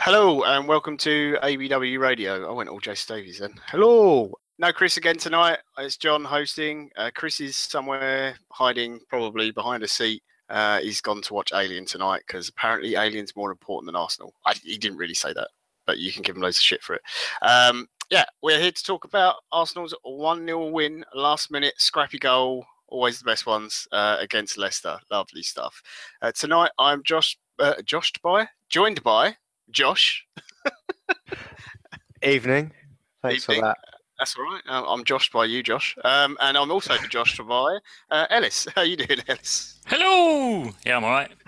Hello and welcome to ABW Radio. I went all Jason Davies then. Hello. No Chris again tonight. It's John hosting. Chris is somewhere hiding, probably behind a seat. He's gone to watch Alien tonight because apparently Alien's more important than Arsenal. He didn't really say that, but you can give him loads of shit for it. Yeah, we're here to talk about Arsenal's 1-0 win, last minute scrappy goal, always the best ones against Leicester. Lovely stuff. Tonight I'm joined by Josh. Evening. Thanks for that. That's all right. I'm joshed by you, Josh. And I'm also joshed by Ellis. How you doing, Ellis? Hello! Yeah, I'm all right.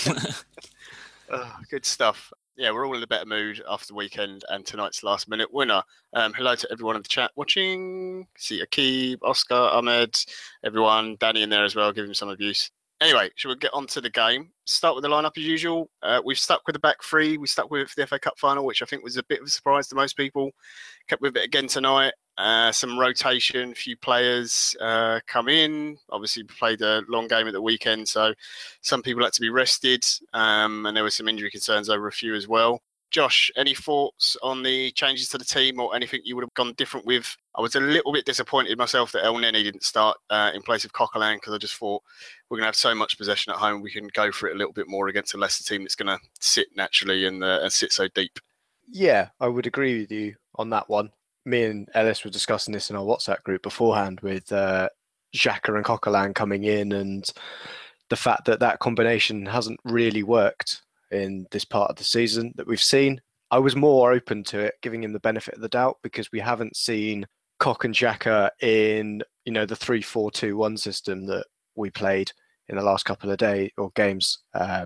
Good stuff. Yeah, we're all in a better mood after the weekend and tonight's last minute winner. Hello to everyone in the chat watching. See Akib, Oscar, Ahmed, everyone, Danny in there as well, giving him some abuse. Anyway, shall we get on to the game? Start with the lineup as usual. We've stuck with the back three. We stuck with it for the FA Cup final, which I think was a bit of a surprise to most people. Kept with it again tonight. Some rotation, few players come in. Obviously, played a long game at the weekend, so some people had to be rested, and there were some injury concerns over a few as well. Josh, any thoughts on the changes to the team or anything you would have gone different with? I was a little bit disappointed myself that El Neni didn't start in place of Coquelin because I just thought we're going to have so much possession at home, we can go for it a little bit more against a Leicester team that's going to sit naturally and sit so deep. Yeah, I would agree with you on that one. Me and Ellis were discussing this in our WhatsApp group beforehand with Xhaka and Coquelin coming in, and the fact that that combination hasn't really worked in this part of the season that we've seen. I was more open to it, giving him the benefit of the doubt, because we haven't seen Coq and Xhaka in the 3-4-2-1 system that we played in the last couple of days or games.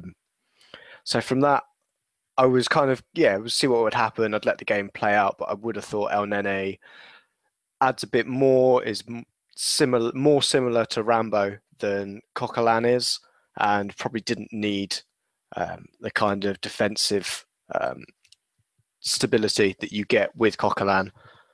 So from that, I was kind of, we'll see what would happen. I'd let the game play out, but I would have thought El Nene adds a bit more, is more similar to Rambo than Coquelin is, and probably didn't need the kind of defensive stability that you get with Coquelin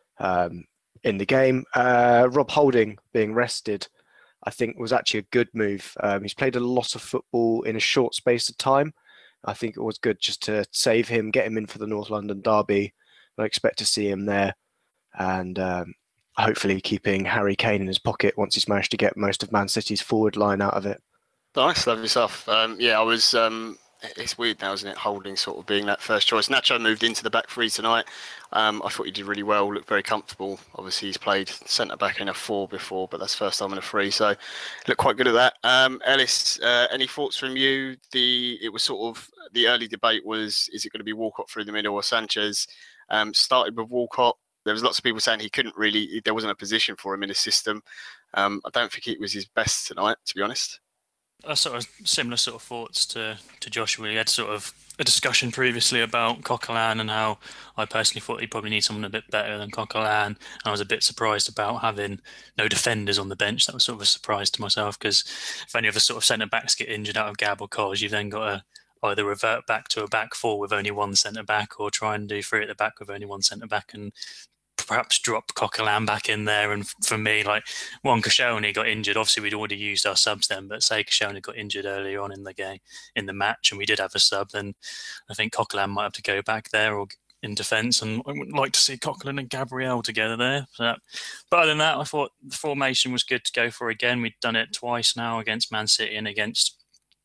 in the game. Rob Holding being rested, I think, was actually a good move. He's played a lot of football in a short space of time. I think it was good just to save him, get him in for the North London derby. I expect to see him there, and hopefully keeping Harry Kane in his pocket once he's managed to get most of Man City's forward line out of it. Nice, lovely stuff. I was. It's weird now, isn't it? Holding sort of being that first choice. Nacho moved into the back three tonight. I thought he did really well. Looked very comfortable. Obviously, he's played centre back in a 4 before, but that's first time in a 3, so looked quite good at that. Ellis, any thoughts from you? It was sort of the early debate was: is it going to be Walcott through the middle or Sanchez? Started with Walcott. There was lots of people saying he couldn't really. There wasn't a position for him in his system. I don't think it was his best tonight, to be honest. Sort of similar sort of thoughts to Joshua. We had sort of a discussion previously about Coquelin and how I personally thought he probably needs someone a bit better than Coquelin. And I was a bit surprised about having no defenders on the bench. That was sort of a surprise to myself, because if any other sort of centre backs get injured out of Gab or Cos, you've then got to either revert back to a back 4 with only one centre back, or try and do 3 at the back with only one centre back, and perhaps drop Coquelin back in there. And for me, like, Juan Koscielny got injured. Obviously, we'd already used our subs then, but say Koscielny got injured earlier on in the game, in the match, and we did have a sub, then I think Coquelin might have to go back there or in defence, and I would like to see Coquelin and Gabriel together there. But other than that, I thought the formation was good to go for again. We'd done it twice now against Man City and against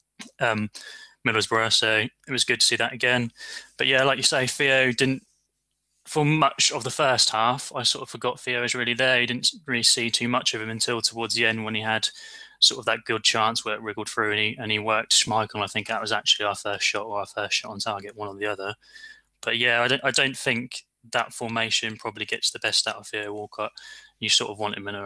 Middlesbrough, so it was good to see that again. But yeah, like you say, Theo didn't, for much of the first half, I sort of forgot Theo was really there. You didn't really see too much of him until towards the end, when he had sort of that good chance where it wriggled through and he worked Schmeichel. I think that was actually our first shot on target, one or the other. But yeah, I don't think that formation probably gets the best out of Theo Walcott. You sort of want him in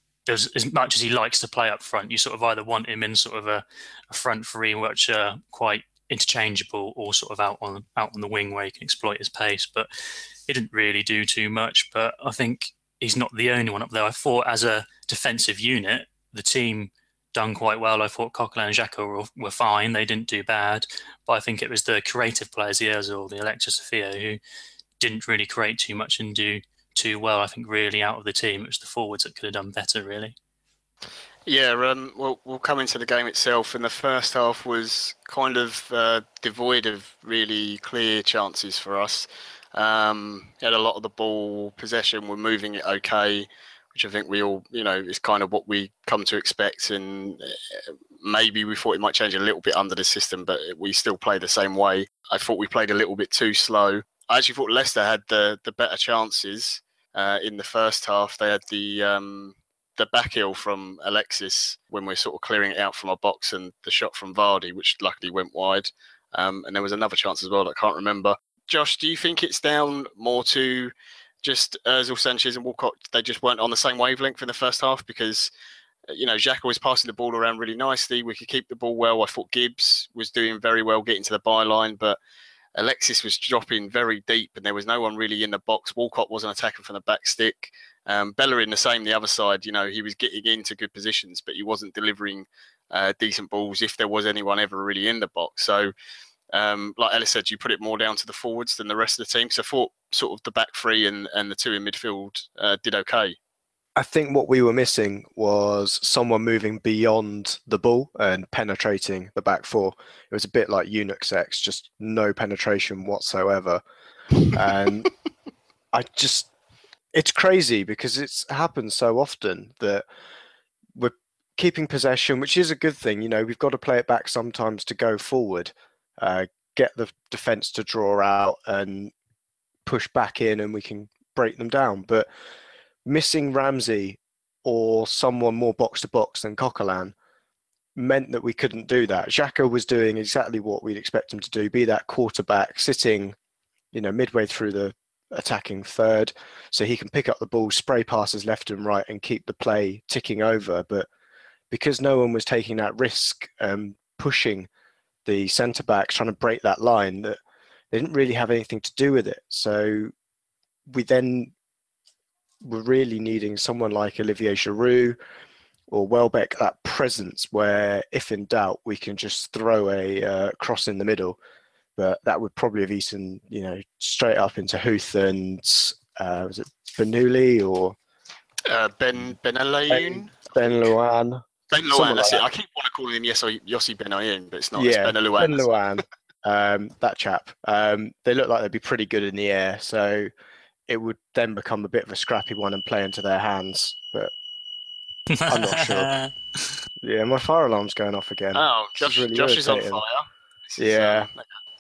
as much as he likes to play up front, you sort of either want him in sort of a front 3, which are quite interchangeable, or sort of out on the wing where he can exploit his pace. But he didn't really do too much. But I think he's not the only one up there. I thought as a defensive unit, the team done quite well. I thought Coquelin and Xhaka were fine. They didn't do bad. But I think it was the creative players, the Ozil, the Alexis Sophia, who didn't really create too much and do too well. I think really out of the team, it was the forwards that could have done better, really. Yeah, we'll come into the game itself, and the first half was kind of devoid of really clear chances for us. Had a lot of the ball possession, we're moving it okay, which I think we all, is kind of what we come to expect. And maybe we thought it might change a little bit under the system, but we still play the same way. I thought we played a little bit too slow. I actually thought Leicester had the better chances in the first half. They had the back heel from Alexis when we're sort of clearing it out from our box, and the shot from Vardy, which luckily went wide. And there was another chance as well that I can't remember. Josh, do you think it's down more to just Ozil, Sanchez, and Walcott? They just weren't on the same wavelength in the first half because Xhaka was passing the ball around really nicely. We could keep the ball well. I thought Gibbs was doing very well getting to the byline, but Alexis was dropping very deep, and there was no one really in the box. Walcott wasn't attacking from the back stick. Bellerin the same, the other side. He was getting into good positions, but he wasn't delivering decent balls if there was anyone ever really in the box. So, like Ellis said, you put it more down to the forwards than the rest of the team. So, I thought sort of the back three and the two in midfield did okay. I think what we were missing was someone moving beyond the ball and penetrating the back four. It was a bit like Unix X, just no penetration whatsoever. And it's crazy because it's happened so often that we're keeping possession, which is a good thing. We've got to play it back sometimes to go forward, get the defense to draw out and push back in, and we can break them down. But missing Ramsey or someone more box to box than Coquelin meant that we couldn't do that. Xhaka was doing exactly what we'd expect him to do, be that quarterback sitting, midway through the attacking third, so he can pick up the ball, spray passes left and right, and keep the play ticking over. But because no one was taking that risk, pushing the centre backs, trying to break that line, that they didn't really have anything to do with it. So we then were really needing someone like Olivier Giroud or Welbeck, that presence where, if in doubt, we can just throw a cross in the middle. But that would probably have eaten, straight up into Huth and was it Benuli or Benayoun? Ben Luan? Ben Luan, that's it. I keep want to call him Yossi Benayoun, but it's not. It's Ben Luan. Ben Luan, that chap. They look like they'd be pretty good in the air, so it would then become a bit of a scrappy one and play into their hands. But I'm not sure. Yeah, my fire alarm's going off again. Oh, Josh is on fire. Yeah.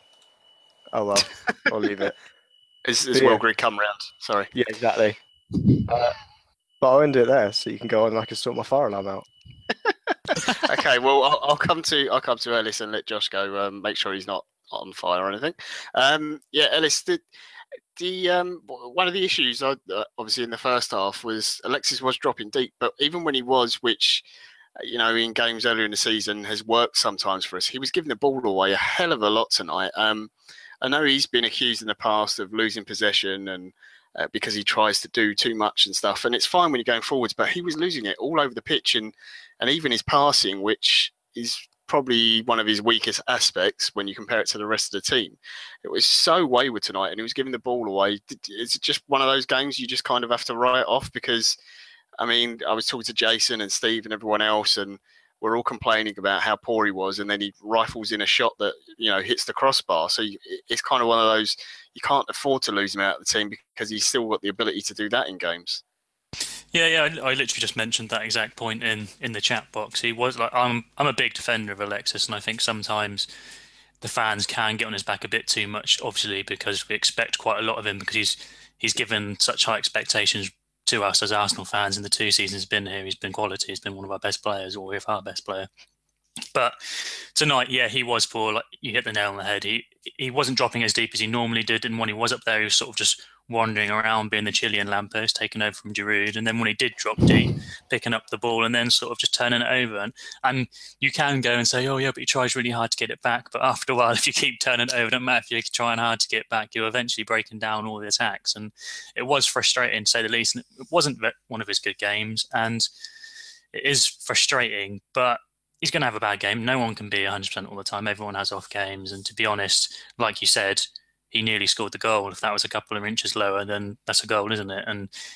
Oh well, I'll leave it. Is Will Grigg come round? Sorry. Yeah, exactly. But I'll end it there, so you can go on and I can sort my fire alarm out. Okay, well, I'll come to Ellis and let Josh go. Make sure he's not on fire or anything. Yeah, Ellis, the one of the issues, obviously in the first half, was Alexis was dropping deep, but even when he was, which in games earlier in the season has worked sometimes for us, he was giving the ball away a hell of a lot tonight. I know he's been accused in the past of losing possession and because he tries to do too much and stuff, and it's fine when you're going forwards, but he was losing it all over the pitch, and even his passing, which is probably one of his weakest aspects when you compare it to the rest of the team. It was so wayward tonight, and he was giving the ball away. It's just one of those games you just kind of have to write off because, I was talking to Jason and Steve and everyone else, and we're all complaining about how poor he was, and then he rifles in a shot that hits the crossbar. So it's kind of one of those, you can't afford to lose him out of the team because he's still got the ability to do that in games. Yeah. I literally just mentioned that exact point in the chat box. He was like, I'm a big defender of Alexis, and I think sometimes the fans can get on his back a bit too much, obviously, because we expect quite a lot of him because he's given such high expectations to us as Arsenal fans in the 2 seasons he's been here. He's been quality. He's been one of our best players, or if our best player. But tonight, yeah, he was poor. Like, you hit the nail on the head. He wasn't dropping as deep as he normally did, and when he was up there, he was sort of just wandering around, being the Chilean lamppost, taking over from Giroud. And then when he did drop deep, picking up the ball and then sort of just turning it over. And you can go and say, oh yeah, but he tries really hard to get it back. But after a while, if you keep turning it over, no matter if you're trying hard to get it back, you're eventually breaking down all the attacks. And it was frustrating, to say the least. And it wasn't one of his good games, and it is frustrating, but he's going to have a bad game. No one can be 100% all the time. Everyone has off games. And to be honest, like you said, he nearly scored the goal. If that was a couple of inches lower, then that's a goal, isn't it? And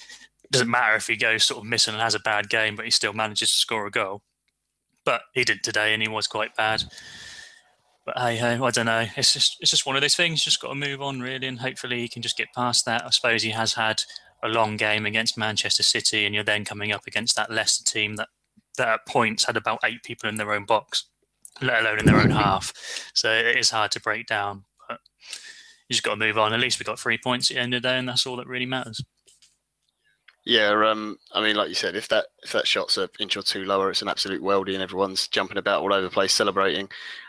doesn't matter if he goes sort of missing and has a bad game, but he still manages to score a goal. But he didn't today, and he was quite bad. But hey ho, I don't know. It's just one of those things. Just got to move on really, and hopefully he can just get past that. I suppose he has had a long game against Manchester City, and you're then coming up against that Leicester team that at points had about 8 people in their own box, let alone in their own half. So it is hard to break down. But you just got to move on. At least we got 3 points at the end of the day, and that's all that really matters. Yeah, I mean, like you said, if that shot's an inch or two lower, it's an absolute weldy, and everyone's jumping about all over the place celebrating.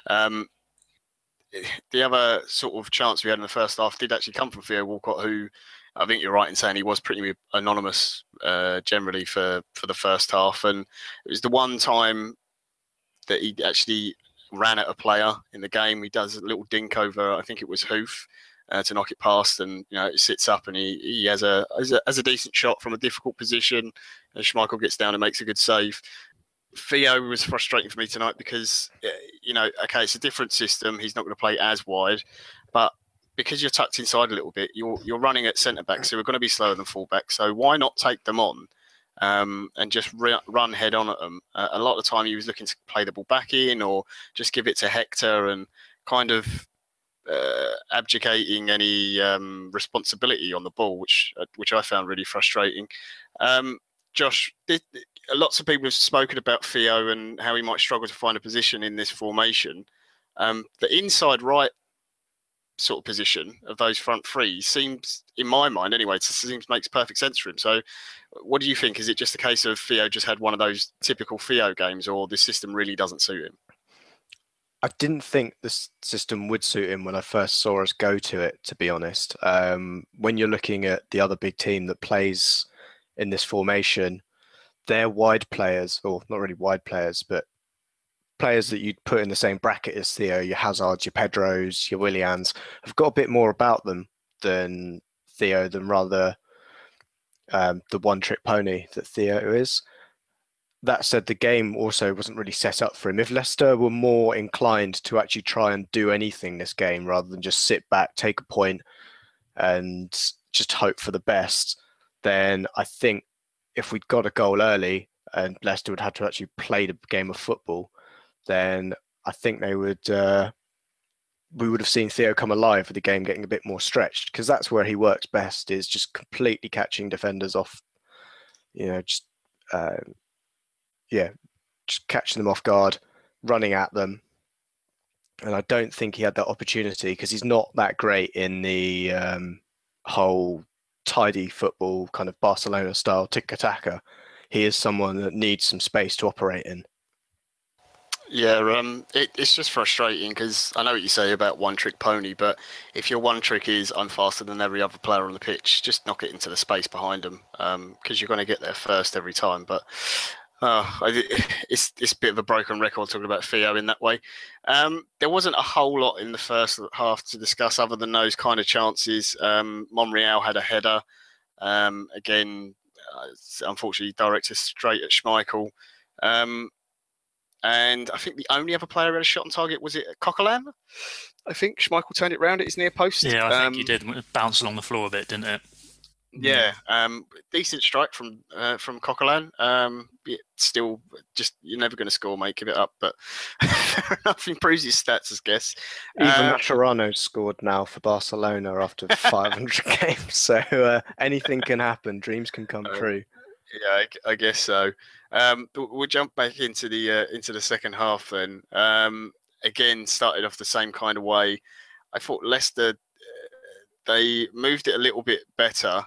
The other sort of chance we had in the first half did actually come from Theo Walcott, who I think you're right in saying he was pretty anonymous generally for the first half, and it was the one time that he actually ran at a player in the game. He does a little dink over, I think it was Hoof, to knock it past, and it sits up, and he has a decent shot from a difficult position. And Schmeichel gets down and makes a good save. Theo was frustrating for me tonight because, okay, it's a different system. He's not going to play as wide, but because you're tucked inside a little bit, you're running at centre back, so we're going to be slower than full back. So why not take them on and just run head on at them? A lot of the time, he was looking to play the ball back in or just give it to Hector and kind of abdicating any responsibility on the ball, which I found really frustrating. Josh, lots of people have spoken about Theo and how he might struggle to find a position in this formation. The inside right sort of position of those front three seems, in my mind anyway, makes perfect sense for him. So what do you think? Is it just a case of Theo just had one of those typical Theo games, or this system really doesn't suit him? I didn't think this system would suit him when I first saw us go to it, to be honest. When you're looking at the other big team that plays in this formation, they're wide players, or not really wide players, but players that you'd put in the same bracket as Theo, your Hazards, your Pedros, your Willians, have got a bit more about them than Theo, than rather the one-trick pony that Theo is. That said, the game also wasn't really set up for him. If Leicester were more inclined to actually try and do anything this game rather than just sit back, take a point, and just hope for the best, then I think if we'd got a goal early and Leicester would have to actually play the game of football, then I think they would. We would have seen Theo come alive with the game getting a bit more stretched, because that's where he works best, is just completely catching defenders off. Just catching them off guard, running at them. And I don't think he had that opportunity because he's not that great in the whole tidy football kind of Barcelona style tiki-taka. He is someone that needs some space to operate in. Yeah, it's just frustrating because I know what you say about one-trick pony, but if your one trick is I'm faster than every other player on the pitch, just knock it into the space behind them because you're going to get there first every time. But it's a bit of a broken record talking about Theo in that way. There wasn't a whole lot in the first half to discuss other than those kind of chances. Monreal had a header. Again, unfortunately, directed straight at Schmeichel. And I think the only other player who had a shot on target was it Coquelin. I think Schmeichel turned it round at his near post. Yeah, I think he did. It bounced along the floor a bit, didn't it? Yeah, decent strike from Coquelin. Still, just you're never going to score, mate. Give it up. But fair enough, improves his stats, I guess. Even Mascherano's scored now for Barcelona after 500 games. So anything can happen. Dreams can come true. Yeah, I guess so. But we'll jump back into the second half then. Again, started off the same kind of way. I thought Leicester, they moved it a little bit better.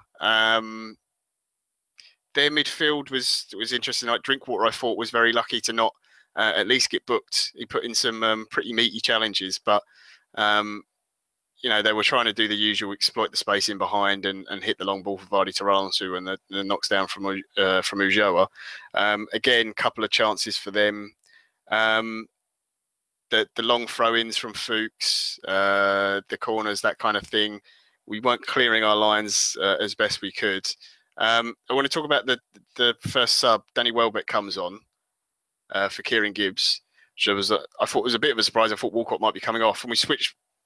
Their midfield was interesting. Like Drinkwater, I thought was very lucky to not at least get booked. He put in some pretty meaty challenges, but they were trying to do the usual, exploit the space in behind and hit the long ball for Vardy to run onto, and the knocks down from Ulloa. Again, couple of chances for them. The long throw-ins from Fuchs, the corners, that kind of thing. We weren't clearing our lines as best we could. I want to talk about the first sub. Danny Welbeck comes on for Kieran Gibbs. I thought was a bit of a surprise. I thought Walcott might be coming off, and we switched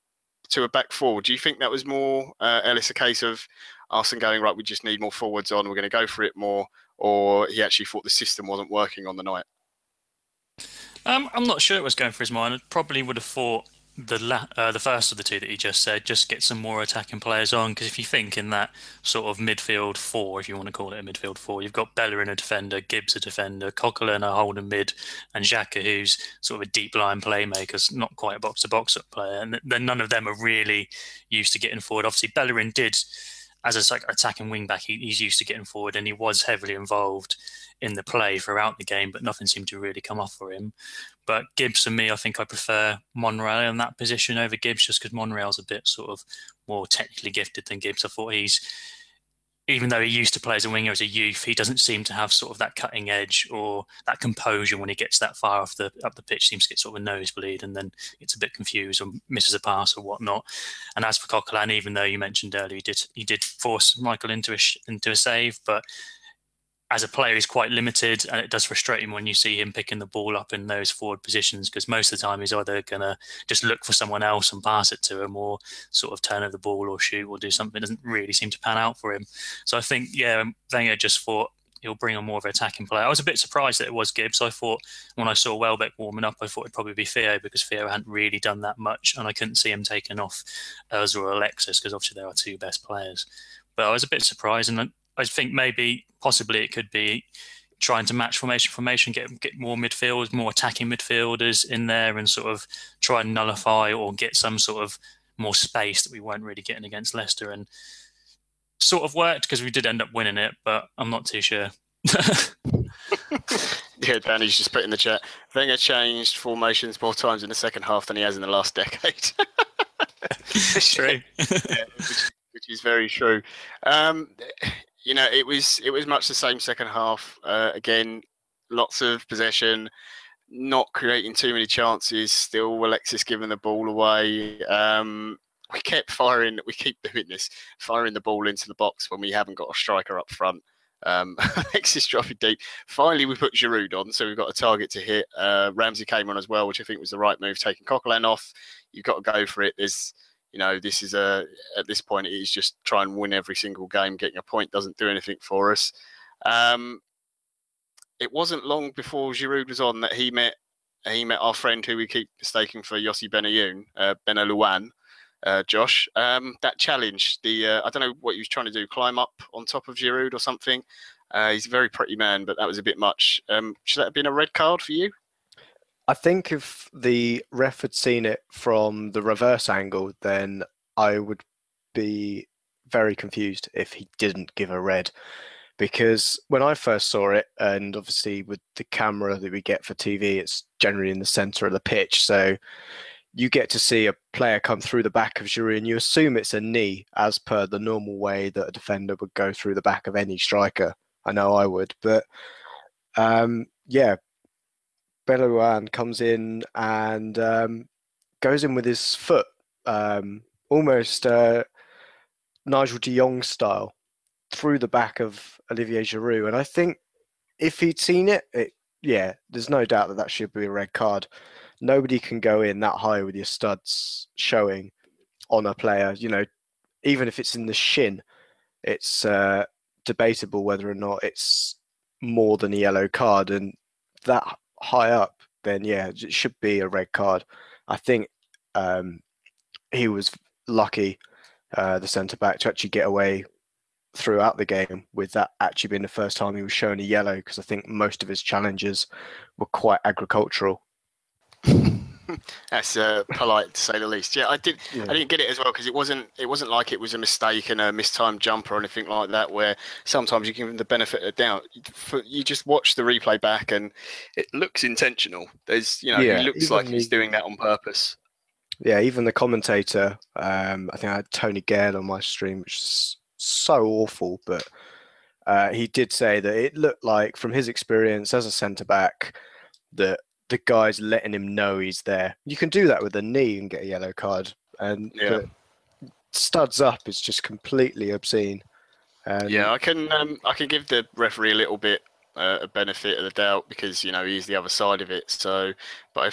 to a back four. Do you think that was more, Ellis, a case of Arsenal going, right, we just need more forwards on, we're going to go for it more, or he actually thought the system wasn't working on the night? I'm not sure it was going for his mind. I probably would have thought the first of the two that he just said, just get some more attacking players on. Because if you think in that sort of midfield four, if you want to call it a midfield four, you've got Bellerin a defender, Gibbs a defender, Coquelin a holding mid, and Xhaka who's sort of a deep line playmaker, not quite a box to box up player. And then none of them are really used to getting forward. Obviously, Bellerin did. As a attacking wing back, he's used to getting forward, and he was heavily involved in the play throughout the game, but nothing seemed to really come off for him. But Gibbs and me, I think I prefer Monreal in that position over Gibbs, just because Monreal's a bit sort of more technically gifted than Gibbs. I thought even though he used to play as a winger as a youth, he doesn't seem to have sort of that cutting edge or that composure when he gets that far up the pitch. Seems to get sort of a nosebleed and then gets a bit confused or misses a pass or whatnot. And as for Coquelin, even though you mentioned earlier he did force Michael into a save, but as a player, he's quite limited, and it does frustrate him when you see him picking the ball up in those forward positions, because most of the time he's either going to just look for someone else and pass it to him, or sort of turn over the ball or shoot or do something. It doesn't really seem to pan out for him. So I think, Wenger just thought he'll bring on more of an attacking player. I was a bit surprised that it was Gibbs. I thought when I saw Welbeck warming up, I thought it'd probably be Theo, because Theo hadn't really done that much, and I couldn't see him taking off Ozil or Alexis, because obviously they are two best players. But I was a bit surprised, and I think possibly it could be trying to match formation, get more midfielders, more attacking midfielders in there, and sort of try and nullify or get some sort of more space that we weren't really getting against Leicester. And sort of worked, because we did end up winning it, but I'm not too sure. Yeah, Danny's just put in the chat, Wenger changed formations more times in the second half than he has in the last decade. It's true. Yeah, which is very true. It was much the same second half. Again, lots of possession, not creating too many chances. Still, Alexis giving the ball away. We keep doing this, firing the ball into the box when we haven't got a striker up front. Alexis dropping deep. Finally, we put Giroud on, so we've got a target to hit. Ramsey came on as well, which I think was the right move. Taking Coquelin off, you've got to go for it. This is at this point, it is just try and win every single game. Getting a point doesn't do anything for us. It wasn't long before Giroud was on that he met our friend who we keep mistaking for Yossi Benalouane, Josh. That challenge, I don't know what he was trying to do, climb up on top of Giroud or something. He's a very pretty man, but that was a bit much. Should that have been a red card for you? I think if the ref had seen it from the reverse angle, then I would be very confused if he didn't give a red. Because when I first saw it, and obviously with the camera that we get for TV, it's generally in the centre of the pitch. So you get to see a player come through the back of Giroud, and you assume it's a knee, as per the normal way that a defender would go through the back of any striker. I know I would. But Belouan comes in and goes in with his foot, almost Nigel de Jong style, through the back of Olivier Giroud. And I think if he'd seen it, there's no doubt that should be a red card. Nobody can go in that high with your studs showing on a player. Even if it's in the shin, it's debatable whether or not it's more than a yellow card. And that high up, then it should be a red card. I think he was lucky, the centre back, to actually get away throughout the game with that actually being the first time he was shown a yellow, because I think most of his challenges were quite agricultural. That's polite to say the least. I didn't get it as well, because it wasn't like it was a mistake and a mistimed jump or anything like that, where sometimes you give him the benefit of the doubt. You just watch the replay back and it looks intentional. He looks like he's doing that on purpose. Yeah, even the commentator, I think I had Tony Gale on my stream, which is so awful, but he did say that it looked like, from his experience as a centre back, that the guy's letting him know he's there. You can do that with a knee and get a yellow card, and studs up is just completely obscene. I can give the referee a little bit a benefit of the doubt, because he's the other side of it. So, but I think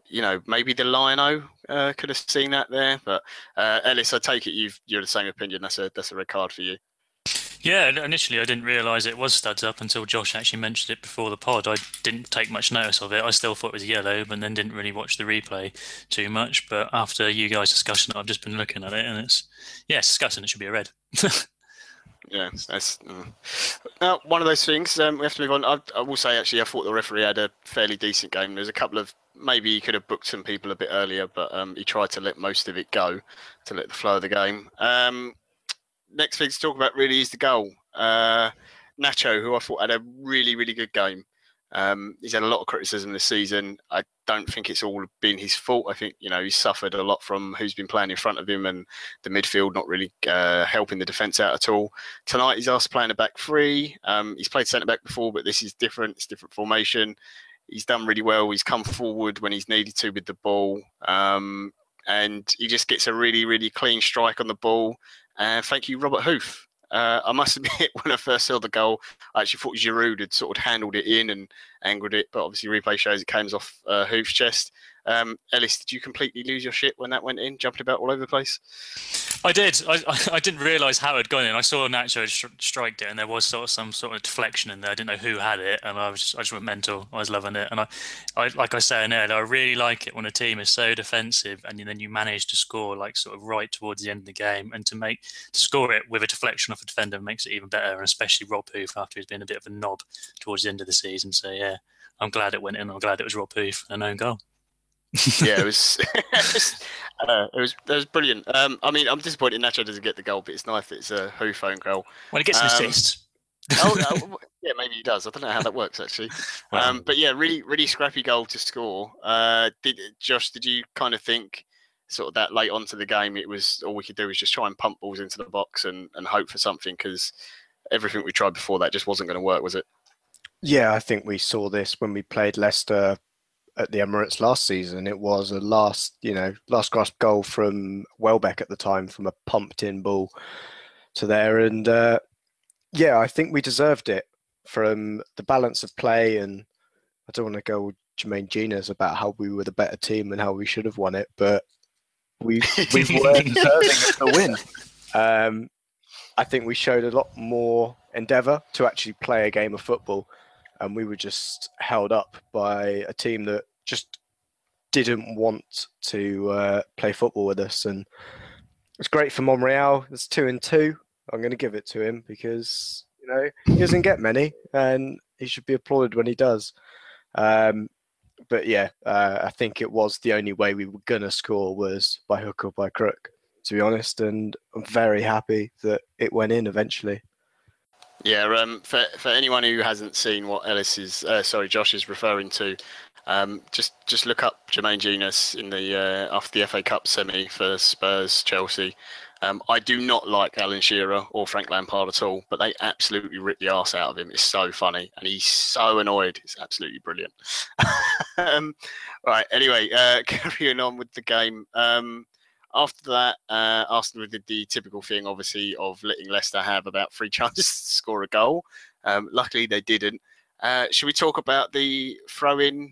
maybe the Lion-O could have seen that there. But Ellis, I take it you're the same opinion. That's a red card for you. Yeah, initially I didn't realise it was studs up until Josh actually mentioned it before the pod. I didn't take much notice of it. I still thought it was yellow, but then didn't really watch the replay too much. But after you guys discussing it, I've just been looking at it, and it's disgusting. It should be a red. Yeah, that's one of those things. We have to move on. I will say, actually, I thought the referee had a fairly decent game. There's a couple of maybe he could have booked some people a bit earlier, but he tried to let most of it go to let the flow of the game. Next thing to talk about really is the goal. Nacho, who I thought had a really, really good game. He's had a lot of criticism this season. I don't think it's all been his fault. I think, he's suffered a lot from who's been playing in front of him and the midfield not really helping the defence out at all. Tonight he's asked playing a back three. He's played centre-back before, but this is different. It's different formation. He's done really well. He's come forward when he's needed to with the ball. And he just gets a really, really clean strike on the ball. And thank you, Robert Huth. I must admit, when I first saw the goal, I actually thought Giroud had sort of handled it in and angled it, but obviously replay shows it came off Huth's chest. Ellis, did you completely lose your shit when that went in, jumping about all over the place? I did. I didn't realise how it had gone in. I saw Nacho strike it, and there was some sort of deflection in there. I didn't know who had it, and I just went mental. I was loving it, and I like I say earlier, I really like it when a team is so defensive, and then you manage to score like sort of right towards the end of the game, and to score it with a deflection off a defender makes it even better, and especially Rob Huth after he's been a bit of a knob towards the end of the season. So yeah, I'm glad it went in. I'm glad it was Rob Huth, an own goal. Yeah, it was. It was brilliant. I mean, I'm disappointed Nacho doesn't get the goal, but it's nice that it's a Huth own goal. Well, he gets an assist. Yeah, maybe he does. I don't know how that works actually. Well, but yeah, really, really scrappy goal to score. Josh, did you kind of think sort of that late onto the game, it was all we could do was just try and pump balls into the box and hope for something, because everything we tried before that just wasn't going to work, was it? Yeah, I think we saw this when we played Leicester at the Emirates last season. It was a last grasp goal from Welbeck at the time, from a pumped in ball to there. And I think we deserved it from the balance of play. And I don't want to go with Jermaine Genius about how we were the better team and how we should have won it, but we were deserving of the win. I think we showed a lot more endeavour to actually play a game of football, and we were just held up by a team that just didn't want to play football with us. And it's great for Monreal. It's 2-2. I'm going to give it to him because he doesn't get many, and he should be applauded when he does. But yeah, I think it was the only way we were going to score was by hook or by crook, to be honest. And I'm very happy that it went in eventually. Yeah, for anyone who hasn't seen what Josh is referring to, just look up Jermaine Genius in the after the FA Cup semi for Spurs Chelsea. I do not like Alan Shearer or Frank Lampard at all, but they absolutely rip the arse out of him. It's so funny, and he's so annoyed. It's absolutely brilliant. Right, anyway, carrying on with the game. After that, Arsenal did the typical thing, obviously, of letting Leicester have about 3 chances to score a goal. Luckily, they didn't. Should we talk about the throw-in?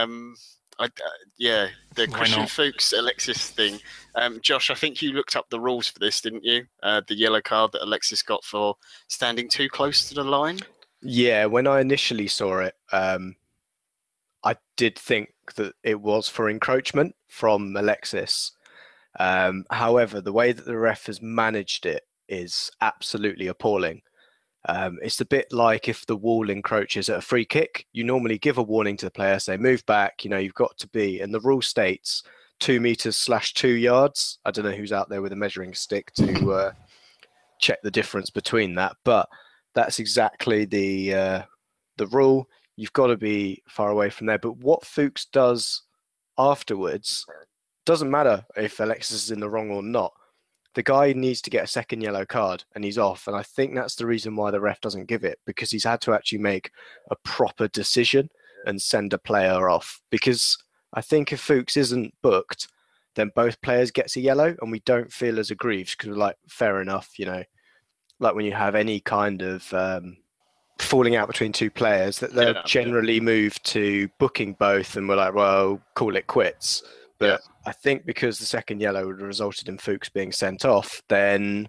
The Christian Fuchs Alexis thing. Josh, I think you looked up the rules for this, didn't you? The yellow card that Alexis got for standing too close to the line. Yeah, when I initially saw it, I did think that it was for encroachment from Alexis. However, the way that the ref has managed it is absolutely appalling. It's a bit like if the wall encroaches at a free kick, you normally give a warning to the player, say move back, you've got to be, and the rule states 2 meters/2 yards. I don't know who's out there with a measuring stick to check the difference between that, but that's exactly the rule. You've got to be far away from there. But what Fuchs does afterwards doesn't matter if Alexis is in the wrong or not. The guy needs to get a second yellow card and he's off. And I think that's the reason why the ref doesn't give it, because he's had to actually make a proper decision and send a player off. Because I think if Fuchs isn't booked, then both players gets a yellow and we don't feel as aggrieved because we're like, fair enough, like when you have any kind of falling out between two players, that they'll generally move to booking both, and we're like, well, call it quits. But I think because the second yellow would have resulted in Fuchs being sent off, then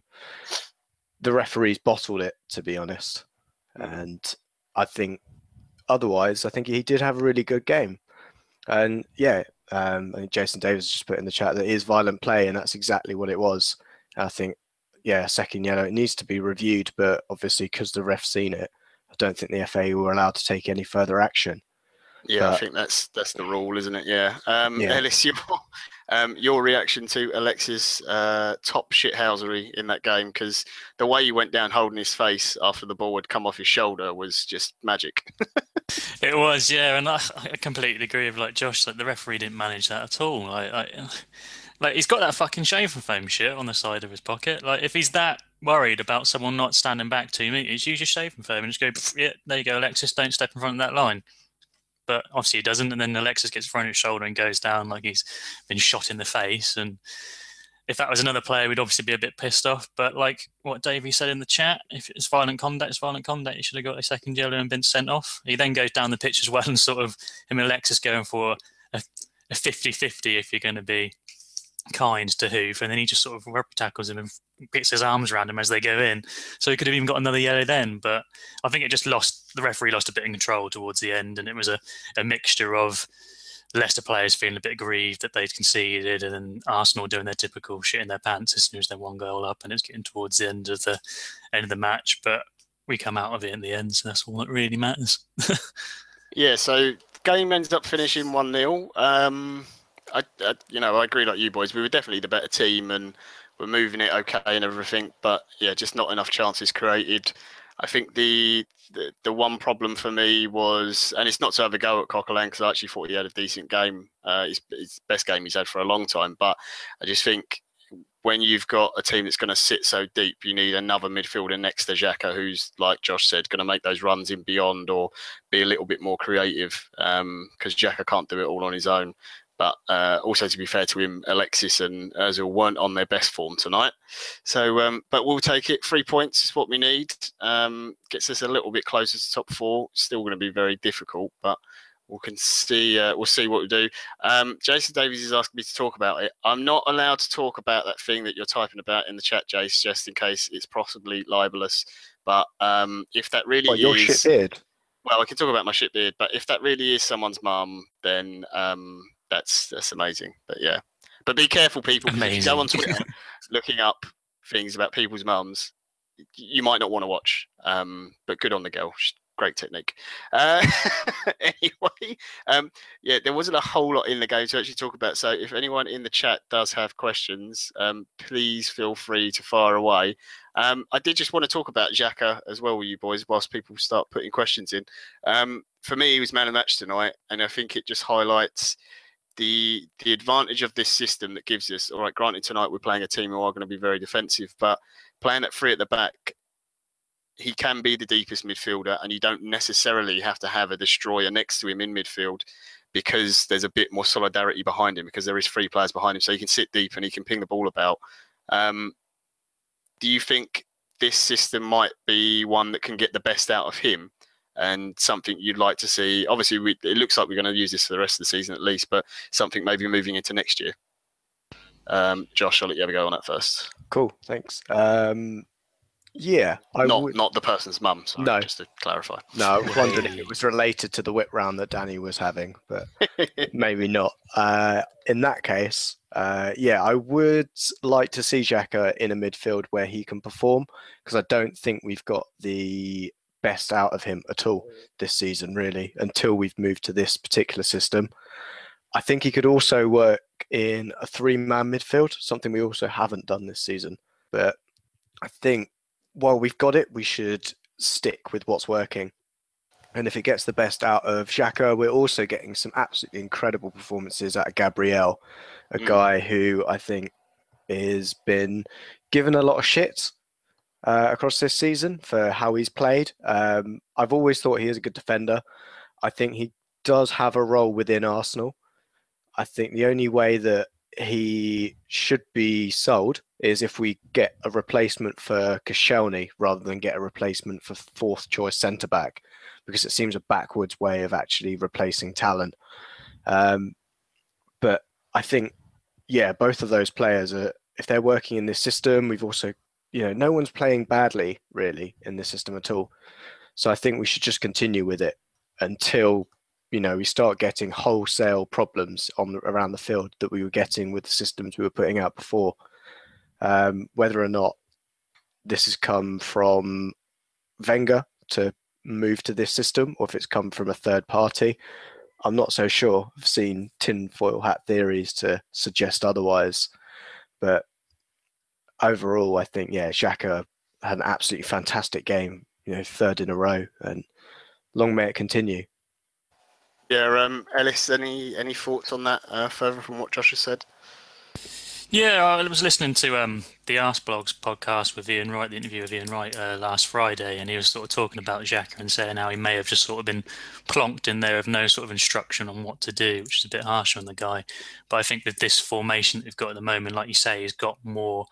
the referees bottled it, to be honest. And I think otherwise, I think he did have a really good game. And I think Jason Davis just put in the chat that it is violent play, and that's exactly what it was. I think, second yellow, it needs to be reviewed, but obviously because the ref's seen it, I don't think the FA were allowed to take any further action. Yeah, I think that's the rule, isn't it? Yeah. Ellis, your reaction to Alexis' top shithousery in that game, because the way he went down holding his face after the ball had come off his shoulder was just magic. It was, yeah, and I completely agree with Josh. The referee didn't manage that at all. He's got that fucking shaving foam shit on the side of his pocket. If he's that worried about someone not standing back 2 meters, use your shaving foam and just go. Yeah, there you go, Alexis. Don't step in front of that line. But obviously he doesn't, and then Alexis gets thrown at his shoulder and goes down like he's been shot in the face. And if that was another player, we'd obviously be a bit pissed off. But like what Davey said in the chat, if it's violent conduct, it's violent conduct. He should have got a second yellow and been sent off. He then goes down the pitch as well, and sort of him and Alexis going for a 50-50 if you're going to be kind to Hoof, and then he just sort of rubber tackles him and gets his arms around him as they go in. So he could have even got another yellow then, but I think the referee lost a bit of control towards the end, and it was a mixture of Leicester players feeling a bit aggrieved that they'd conceded, and then Arsenal doing their typical shit in their pants as soon as they're 1 goal up, and it's getting towards the end of the match. But we come out of it in the end, so that's all that really matters. Yeah, so the game ends up finishing 1-0. I agree like you boys. We were definitely the better team and we're moving it okay and everything, but just not enough chances created. I think the one problem for me was, and it's not to have a go at Coquelin because I actually thought he had a decent game. His best game he's had for a long time, but I just think when you've got a team that's going to sit so deep, you need another midfielder next to Xhaka who's, like Josh said, going to make those runs in beyond or be a little bit more creative because Xhaka can't do it all on his own. But also, to be fair to him, Alexis and Ozil weren't on their best form tonight. So, but we'll take it. 3 points is what we need. Gets us a little bit closer to top 4. Still going to be very difficult, but we'll see what we do. Jason Davies is asking me to talk about it. I'm not allowed to talk about that thing that you're typing about in the chat, Jace, just in case it's possibly libelous. But if that really is your shit beard, well, I can talk about my shit beard. But if that really is someone's mum, then that's amazing. But be careful, people, because if you go on Twitter looking up things about people's mums, you might not want to watch. But good on the girl. Great technique. Anyway, there wasn't a whole lot in the game to actually talk about. So if anyone in the chat does have questions, please feel free to fire away. I did just want to talk about Xhaka as well with you boys whilst people start putting questions in. For me, he was man of the match tonight, and I think it just highlights the advantage of this system that gives us. All right, granted, tonight we're playing a team who are going to be very defensive, but playing at 3 at the back, he can be the deepest midfielder, and you don't necessarily have to have a destroyer next to him in midfield because there's a bit more solidarity behind him because there is 3 players behind him, so he can sit deep and he can ping the ball about. Do you think this system might be one that can get the best out of him and something you'd like to see? Obviously, it looks like we're going to use this for the rest of the season at least, but something maybe moving into next year. Josh, I'll let you have a go on that first. Cool, thanks. Not the person's mum, sorry, no. Just to clarify. No, I was wondering if it was related to the whip round that Danny was having, but maybe not. In that case, I would like to see Xhaka in a midfield where he can perform, because I don't think we've got the best out of him at all this season, really, until we've moved to this particular system. I think he could also work in a 3-man midfield, something we also haven't done this season. But I think while we've got it, we should stick with what's working. And if it gets the best out of Xhaka, we're also getting some absolutely incredible performances out of Gabriel, a guy who I think has been given a lot of shit across this season for how he's played. I've always thought he is a good defender. I think he does have a role within Arsenal. I think the only way that he should be sold is if we get a replacement for Koscielny rather than get a replacement for fourth choice centre back, because it seems a backwards way of actually replacing talent. But I think, yeah, both of those players are, if they're working in this system, we've also, no one's playing badly really in this system at all. So I think we should just continue with it until, we start getting wholesale problems around the field that we were getting with the systems we were putting out before. Whether or not this has come from Wenger to move to this system, or if it's come from a third party, I'm not so sure. I've seen tinfoil hat theories to suggest otherwise, but overall, I think Xhaka had an absolutely fantastic game. Third in a row, and long may it continue. Yeah, Ellis, any thoughts on that further from what Josh has said? Yeah, I was listening to the Arsblogs podcast with Ian Wright, the interview with Ian Wright last Friday, and he was sort of talking about Xhaka and saying how he may have just sort of been plonked in there with no sort of instruction on what to do, which is a bit harsh on the guy. But I think with this formation that we've got at the moment, like you say, he's got more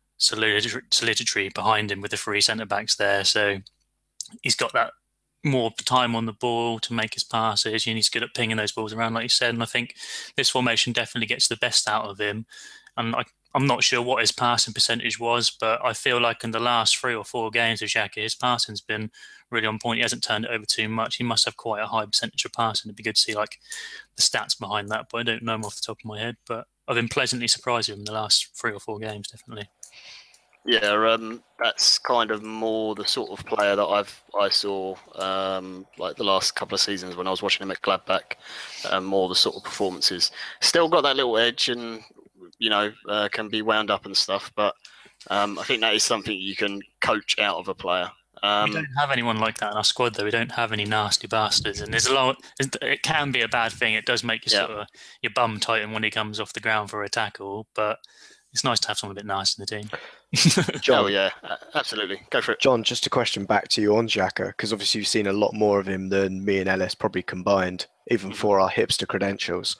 solidity behind him with the three centre backs there, so he's got that more time on the ball to make his passes, and he's good at pinging those balls around, like you said. And I think this formation definitely gets the best out of him. And I'm not sure what his passing percentage was, but I feel like in the last 3 or 4 games of Xhaka, his passing's been really on point. He hasn't turned it over too much. He must have quite a high percentage of passing. It'd be good to see like the stats behind that, but I don't know him off the top of my head. But I've been pleasantly surprised with him in the last 3 or 4 games, definitely. Yeah, that's kind of more the sort of player that I saw like the last couple of seasons when I was watching him at Gladbach. More the sort of performances. Still got that little edge, and can be wound up and stuff. But I think that is something you can coach out of a player. We don't have anyone like that in our squad, though. We don't have any nasty bastards, and there's a lot. It can be a bad thing. It does make you sort of your bum tighten when he comes off the ground for a tackle, but it's nice to have someone a bit nice in the team. John, oh yeah, absolutely. Go for it, John. Just a question back to you on Xhaka, because obviously you've seen a lot more of him than me and Ellis probably combined, even for our hipster credentials.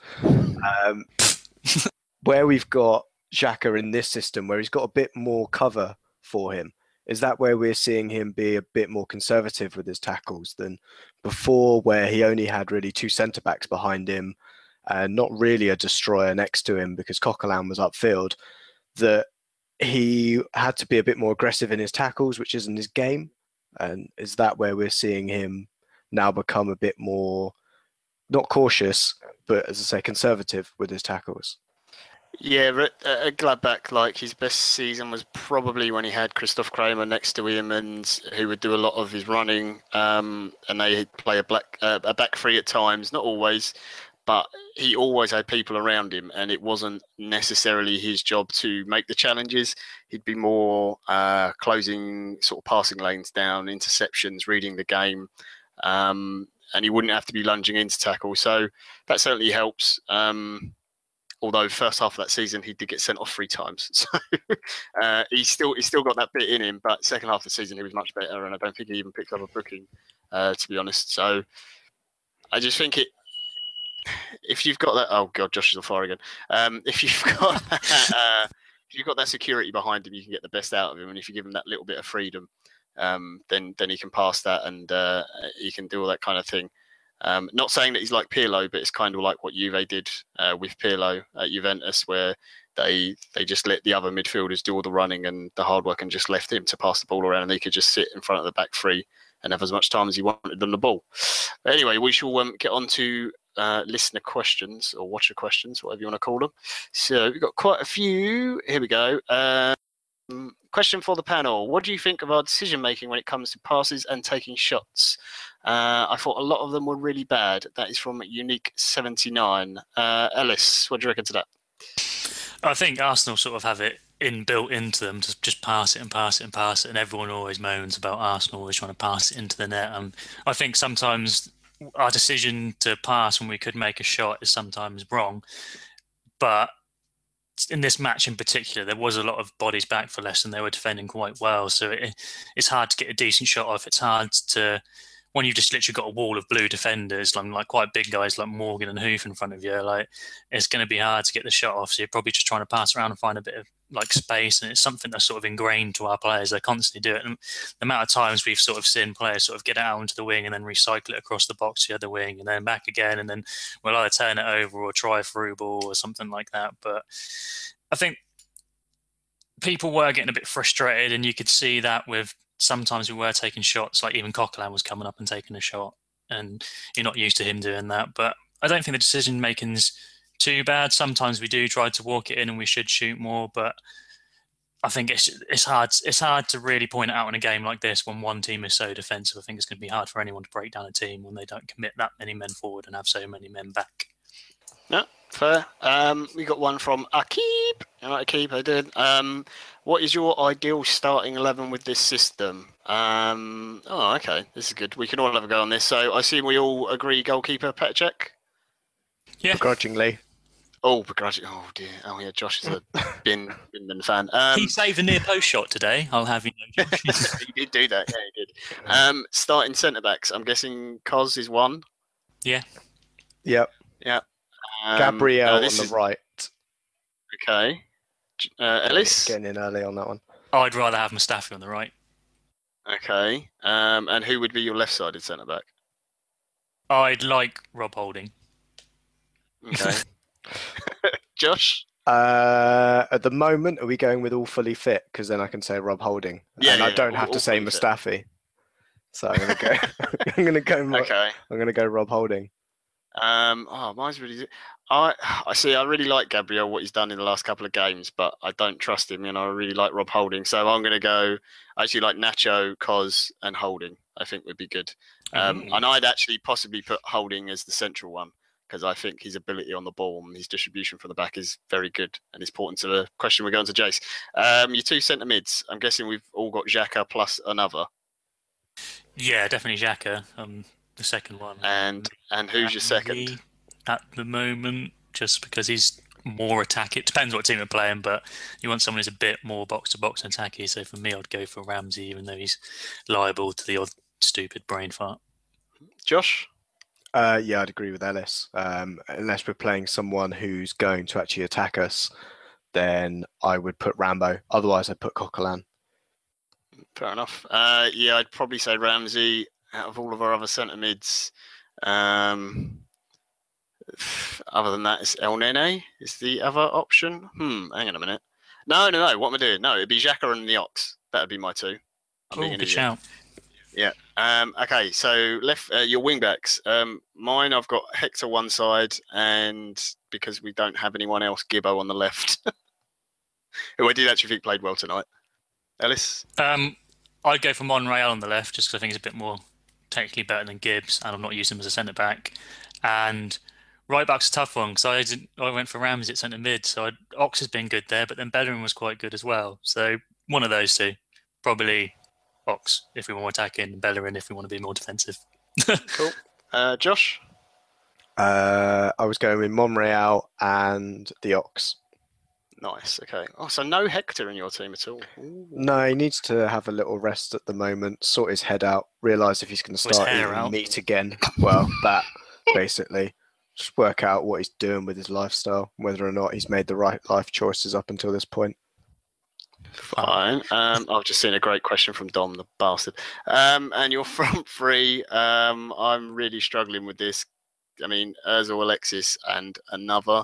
Where we've got Xhaka in this system, where he's got a bit more cover for him, is that where we're seeing him be a bit more conservative with his tackles than before, where he only had really 2 centre backs behind him and not really a destroyer next to him because Coquelin was upfield, that he had to be a bit more aggressive in his tackles, which isn't his game? And is that where we're seeing him now become a bit more, not cautious, but as I say, conservative with his tackles? Yeah, at Gladbach, like his best season was probably when he had Christoph Kramer next to him, and who would do a lot of his running. And they play a back three at times, not always, but he always had people around him, and it wasn't necessarily his job to make the challenges. He'd be more closing sort of passing lanes down, interceptions, reading the game, and he wouldn't have to be lunging into tackle. So that certainly helps. Although first half of that season he did get sent off 3 times, so he's still got that bit in him. But second half of the season he was much better, and I don't think he even picked up a booking, to be honest. So I just think if you've got that, oh god, Josh is on fire again. If you've got that security behind him, you can get the best out of him, and if you give him that little bit of freedom, then he can pass that, and he can do all that kind of thing. Not saying that he's like Pirlo, but it's kind of like what Juve did with Pirlo at Juventus, where they just let the other midfielders do all the running and the hard work and just left him to pass the ball around, and he could just sit in front of the back three and have as much time as he wanted on the ball. But anyway, we shall get on to listener questions or watcher questions, whatever you want to call them. So we've got quite a few. Here we go. Question for the panel. What do you think of our decision making when it comes to passes and taking shots? I thought a lot of them were really bad. That is from Unique 79. Ellis, what do you reckon to that? I think Arsenal sort of have it inbuilt into them to just pass it and pass it and pass it, and everyone always moans about Arsenal always trying to pass it into the net. I think sometimes our decision to pass when we could make a shot is sometimes wrong, but in this match in particular, there was a lot of bodies back for Leicester, and they were defending quite well. So it's hard to get a decent shot off. It's hard to, when you've just literally got a wall of blue defenders, like quite big guys like Morgan and Hoof in front of you, like it's going to be hard to get the shot off. So you're probably just trying to pass around and find a bit of like space, and it's something that's sort of ingrained to our players. They constantly do it, and the amount of times we've sort of seen players sort of get out onto the wing and then recycle it across the box to the other wing and then back again, and then we'll either turn it over or try a through ball or something like that. But I think people were getting a bit frustrated, and you could see that with sometimes we were taking shots, like even Coquelin was coming up and taking a shot, and you're not used to him doing that. But I don't think the decision making's too bad. Sometimes we do try to walk it in and we should shoot more, but I think it's hard to really point it out in a game like this when one team is so defensive. I think it's going to be hard for anyone to break down a team when they don't commit that many men forward and have so many men back. No, fair. We got one from Akib. All right, Akib, I did. What is your ideal starting 11 with this system? Okay, this is good. We can all have a go on this. So I assume we all agree goalkeeper Petr Cech? Yeah. Begrudgingly. Oh, begrudgingly. Oh dear. Oh yeah, Josh is a bin fan. He saved a near post shot today. I'll have you know, Josh. He did do that. Yeah, he did. Starting centre backs. I'm guessing Cos is one. Yeah. Yep. Yeah. Gabriel on the right. Okay. Ellis? Getting in early on that one. I'd rather have Mustafi on the right. Okay. And who would be your left-sided centre back? I'd like Rob Holding. Okay. Josh? At the moment, are we going with all fully fit? Because then I can say Rob Holding, and I don't have to say Mustafi. So I'm going to go. I'm going to go. Okay. I'm going to go Rob Holding. Mine's really. I see. I really like Gabriel, what he's done in the last couple of games, but I don't trust him, and I really like Rob Holding. So I'm going to go. I actually like Nacho, Cos, and Holding. I think would be good. And I'd actually possibly put Holding as the central one because I think his ability on the ball and his distribution from the back is very good and is important to the question we're going to Jace. Your two centre mids. I'm guessing we've all got Xhaka plus another. Yeah, definitely Xhaka. The second one. And who's your second? At the moment, just because he's more attack. It depends what team we're playing, but you want someone who's a bit more box-to-box and attacky. So for me, I'd go for Ramsey, even though he's liable to the odd stupid brain fart. Josh? Yeah, I'd agree with Ellis. Unless we're playing someone who's going to actually attack us, then I would put Rambo. Otherwise, I'd put Coquelin. Fair enough. Yeah, I'd probably say Ramsey out of all of our other centre mids. Other than that, it's El Nene is the other option. Hang on a minute. No. What am I doing? No, it'd be Xhaka and the Ox. That'd be my two. Good shout. Yeah. Okay. So left your wing backs. Mine, I've got Hector one side, and because we don't have anyone else, Gibbo on the left, who I did actually think played well tonight. Ellis. I'd go for Monreal on the left, just because I think he's a bit more technically better than Gibbs, and I'm not using him as a centre back. And right back's a tough one because I went for Ramsey at centre mid, so Ox has been good there, but then Bellerin was quite good as well. So one of those two, probably Ox if we want to attack in, and Bellerin if we want to be more defensive. Cool. Josh? I was going with Monreal and the Ox. Nice. Okay. Oh, so no Hector in your team at all? Ooh. No, he needs to have a little rest at the moment, sort his head out, realise if he's going to start eating meat again. Well, that basically. Just work out what he's doing with his lifestyle, whether or not he's made the right life choices up until this point. Fine. I've just seen a great question from Dom, the bastard. And your front three, I'm really struggling with this. I mean, Ozil, Alexis, and another.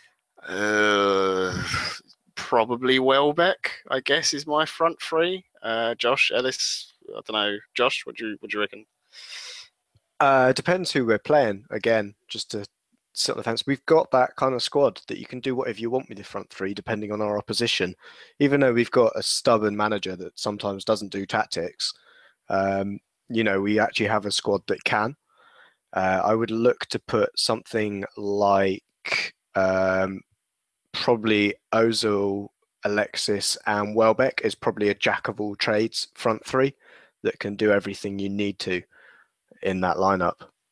Probably Welbeck, I guess, is my front three. Josh, Ellis, I don't know. Josh, what do you reckon? Depends who we're playing. Again, just to sit on the fence, we've got that kind of squad that you can do whatever you want with your front three, depending on our opposition. Even though we've got a stubborn manager that sometimes doesn't do tactics, we actually have a squad that can. I would look to put something like probably Ozil, Alexis, and Welbeck is probably a jack of all trades front three that can do everything you need to in that lineup.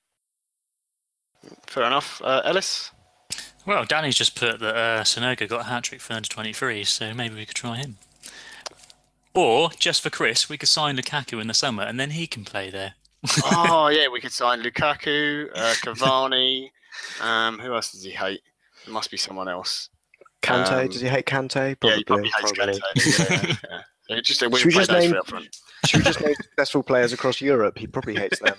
Fair enough. Ellis? Well, Danny's just put that Sonogo got a hat-trick for under 23, so maybe we could try him. Or, just for Chris, we could sign Lukaku in the summer, and then he can play there. Oh, yeah, we could sign Lukaku, Cavani. Who else does he hate? There must be someone else. Kante? Does he hate Kante? Yeah, he probably hates Probably. Kante. Yeah. Yeah. Just we Should we play just those name- three up front. Should we just name successful players across Europe? He probably hates them.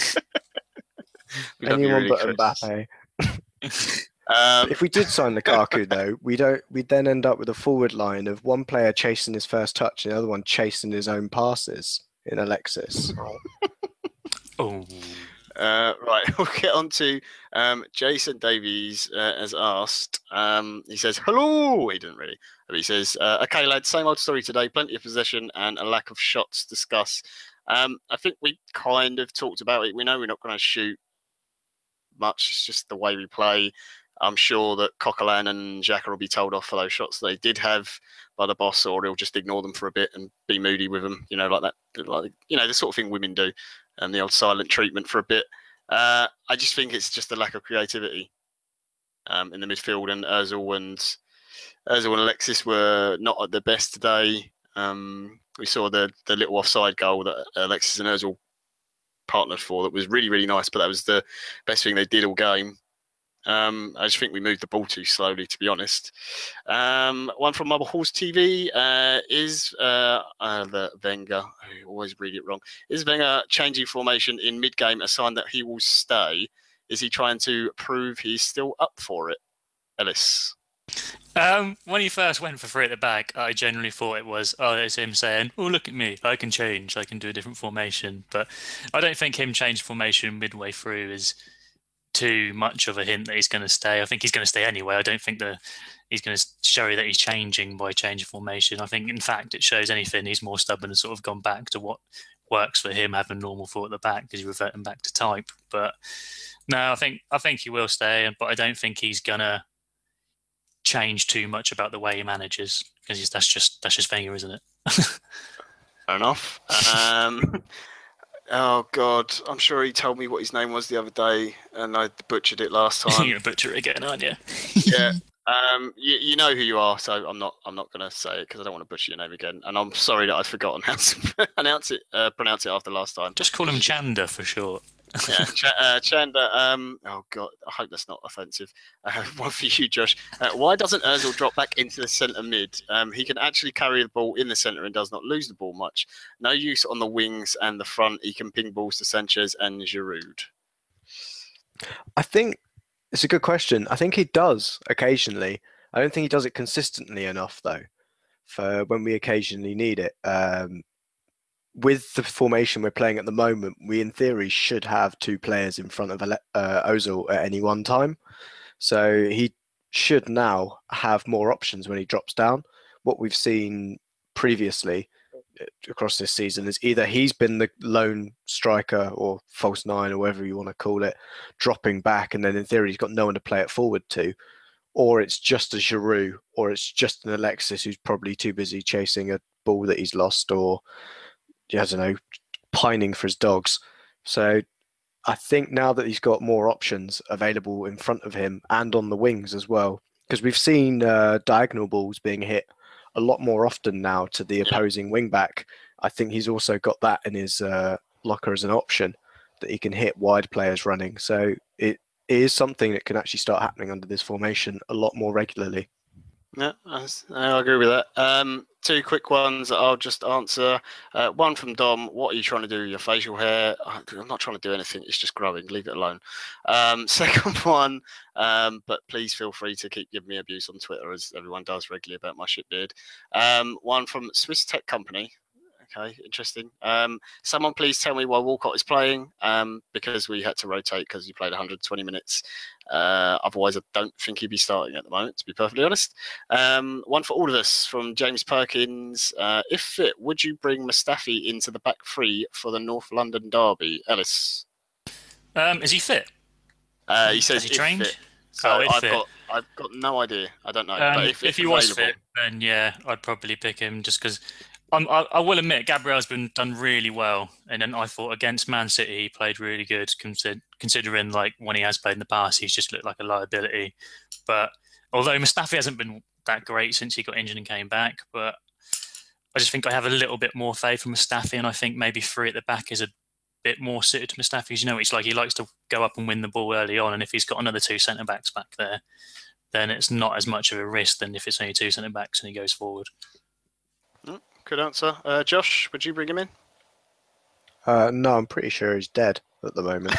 We love you Anyone really, but Chris. Mbappe. If we did sign Lukaku, though, we'd then end up with a forward line of one player chasing his first touch and the other one chasing his own passes in Alexis. Oh, Right, we'll get on to Jason Davies has asked. He says, hello. He didn't really. But he says, okay, lads, same old story today. Plenty of possession and a lack of shots to discuss. I think we kind of talked about it. We know we're not going to shoot much. It's just the way we play. I'm sure that Coquelin and Xhaka will be told off for those shots they did have by the boss, or he'll just ignore them for a bit and be moody with them, like that, like the sort of thing women do, and the old silent treatment for a bit. I just think it's just a lack of creativity in the midfield, and Özil and Alexis were not at their best today. We saw the little offside goal that Alexis and Özil partnered for that was really, really nice, but that was the best thing they did all game. I just think we moved the ball too slowly, to be honest. One from Mobile Horse TV is the Wenger. I always read it wrong. Is Wenger changing formation in mid-game a sign that he will stay? Is he trying to prove he's still up for it? Ellis. When he first went for three at the back, I generally thought it's him saying, "Oh, look at me, I can change, I can do a different formation." But I don't think him changing formation midway through is too much of a hint that he's going to stay. I think he's going to stay anyway. I don't think that he's going to show you that he's changing by changing formation. I think, in fact, it shows anything, he's more stubborn and sort of gone back to what works for him, having normal four at the back, because he's reverting back to type. But no, I think he will stay, but I don't think he's gonna change too much about the way he manages, because that's just Wenger, isn't it? Fair enough. Oh God, I'm sure he told me what his name was the other day, and I butchered it last time. You're gonna butcher it again, aren't you? Yeah. You know who you are, so I'm not going to say it because I don't want to butcher your name again. And I'm sorry that I'd forgotten how to pronounce it after last time. Just call him Chanda for short. Yeah, Chanda. Oh God, I hope that's not offensive. One for you, Josh. Why doesn't Özil drop back into the centre mid? He can actually carry the ball in the centre and does not lose the ball much. No use on the wings and the front. He can ping balls to Sanchez and Giroud. I think it's a good question. I think he does occasionally. I don't think he does it consistently enough, though, for when we occasionally need it. With the formation we're playing at the moment, we in theory should have two players in front of Ozil at any one time. So he should now have more options when he drops down. What we've seen previously across this season is either he's been the lone striker or false nine or whatever you want to call it, dropping back, and then in theory he's got no one to play it forward to, or it's just a Giroud, or it's just an Alexis who's probably too busy chasing a ball that he's lost, or I don't know, pining for his dogs. So I think now that he's got more options available in front of him and on the wings as well, because we've seen diagonal balls being hit a lot more often now to the opposing wing back. I think he's also got that in his locker as an option that he can hit wide players running. So it is something that can actually start happening under this formation a lot more regularly. Yeah, I agree with that. Two quick ones that I'll just answer. One from Dom. What are you trying to do with your facial hair? I'm not trying to do anything. It's just growing. Leave it alone. Second one, but please feel free to keep giving me abuse on Twitter, as everyone does regularly about my shit beard. One from Swiss Tech Company. Okay, interesting. Someone please tell me why Walcott is playing, because we had to rotate because he played 120 minutes. Otherwise, I don't think he'd be starting at the moment, to be perfectly honest. One for all of us from James Perkins. If fit, would you bring Mustafi into the back three for the North London derby? Ellis? Is he fit? He says Has he trained? Fit. So I've got no idea. I don't know. But if he was fit, then yeah, I'd probably pick him just because I will admit Gabriel's done really well, and then I thought against Man City he played really good, considering like when he has played in the past he's just looked like a liability. But although Mustafi hasn't been that great since he got injured and came back, but I just think I have a little bit more faith in Mustafi, and I think maybe three at the back is a bit more suited to Mustafi. You know, it's like he likes to go up and win the ball early on, and if he's got another two centre backs back there, then it's not as much of a risk than if it's only two centre backs and he goes forward. Good answer. Josh, would you bring him in? No, I'm pretty sure he's dead at the moment.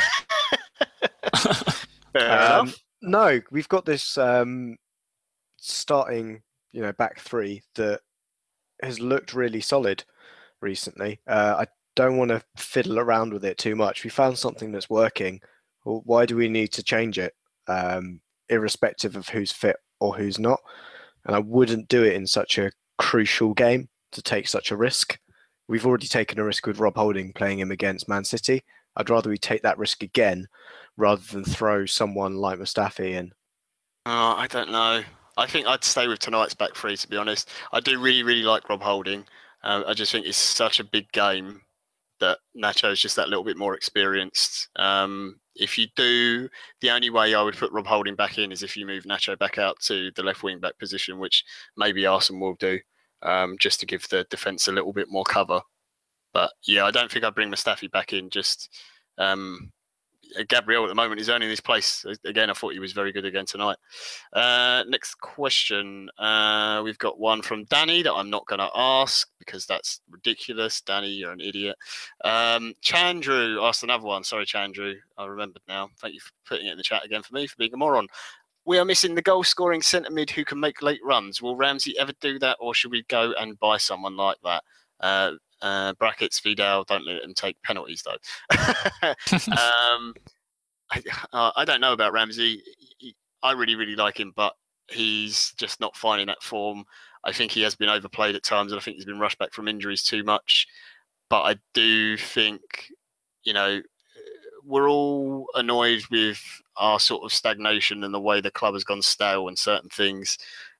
Fair enough. No, we've got this starting, back three that has looked really solid recently. I don't want to fiddle around with it too much. We found something that's working. Well, why do we need to change it, irrespective of who's fit or who's not? And I wouldn't do it in such a crucial game to take such a risk. We've already taken a risk with Rob Holding playing him against Man City. I'd rather we take that risk again rather than throw someone like Mustafi in. I don't know. I think I'd stay with tonight's back three, to be honest. I do really, really like Rob Holding. I just think it's such a big game that Nacho's just that little bit more experienced. If you do, the only way I would put Rob Holding back in is if you move Nacho back out to the left wing back position, which maybe Arsenal will do, just to give the defence a little bit more cover. But yeah, I don't think I'd bring Mustafi back in. Just Gabriel at the moment is only in this place. Again, I thought he was very good again tonight. Next question. We've got one from Danny that I'm not going to ask because that's ridiculous. Danny, you're an idiot. Chandru asked another one. Sorry, Chandru. I remembered now. Thank you for putting it in the chat again for me, for being a moron. We are missing the goal-scoring centre mid who can make late runs. Will Ramsey ever do that, or should we go and buy someone like that? Brackets Vidal, don't let him take penalties though. I don't know about Ramsey. I really, really like him, but he's just not finding that form. I think he has been overplayed at times, and I think he's been rushed back from injuries too much. But I do think, we're all annoyed with our sort of stagnation and the way the club has gone stale and certain things.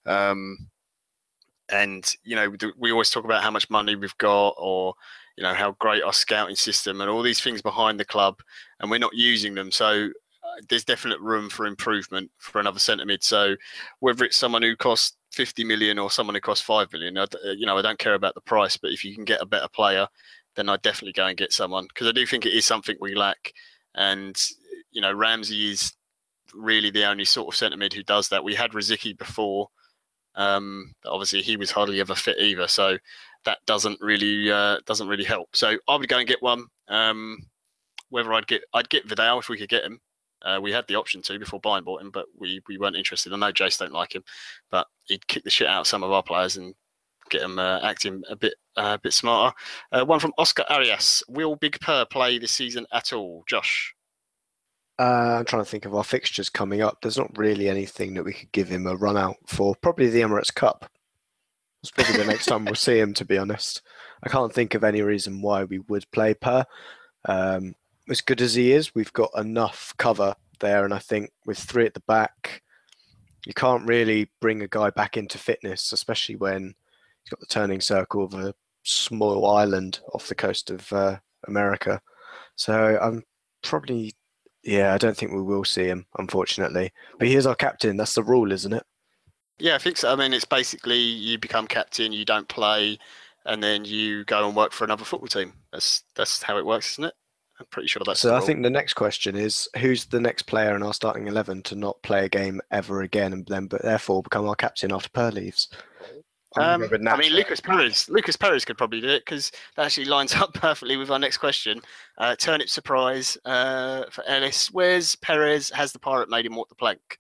And, we always talk about how much money we've got or, how great our scouting system and all these things behind the club, and we're not using them. So there's definite room for improvement for another centre mid. So whether it's someone who costs 50 million or someone who costs 5 million, I don't care about the price, but if you can get a better player, then I'd definitely go and get someone, because I do think it is something we lack. And, Ramsey is really the only sort of centre mid who does that. We had Rosicky before. Obviously, he was hardly ever fit either, so that doesn't really help. So I would go and get one. Whether I'd get Vidal if we could get him. We had the option to before Bayern bought him, but we weren't interested. I know Jace don't like him, but he'd kick the shit out of some of our players and get them acting a bit smarter. One from Oscar Arias. Will Big Per play this season at all? Josh? I'm trying to think of our fixtures coming up. There's not really anything that we could give him a run out for. Probably the Emirates Cup. It's probably the next time we'll see him, to be honest. I can't think of any reason why we would play Per. As good as he is, we've got enough cover there, and I think with three at the back, you can't really bring a guy back into fitness, especially when he's got the turning circle of a small island off the coast of America. So I'm probably, I don't think we will see him, unfortunately. But he is our captain. That's the rule, isn't it? Yeah, I think so. I mean, it's basically you become captain, you don't play, and then you go and work for another football team. That's how it works, isn't it? I'm pretty sure that's So I think the next question is, who's the next player in our starting 11 to not play a game ever again, and then but therefore become our captain after Per leaves? I mean, Lucas Perez could probably do it, because that actually lines up perfectly with our next question. Turnip surprise for Ellis. Where's Perez? Has the pirate made him walk the plank?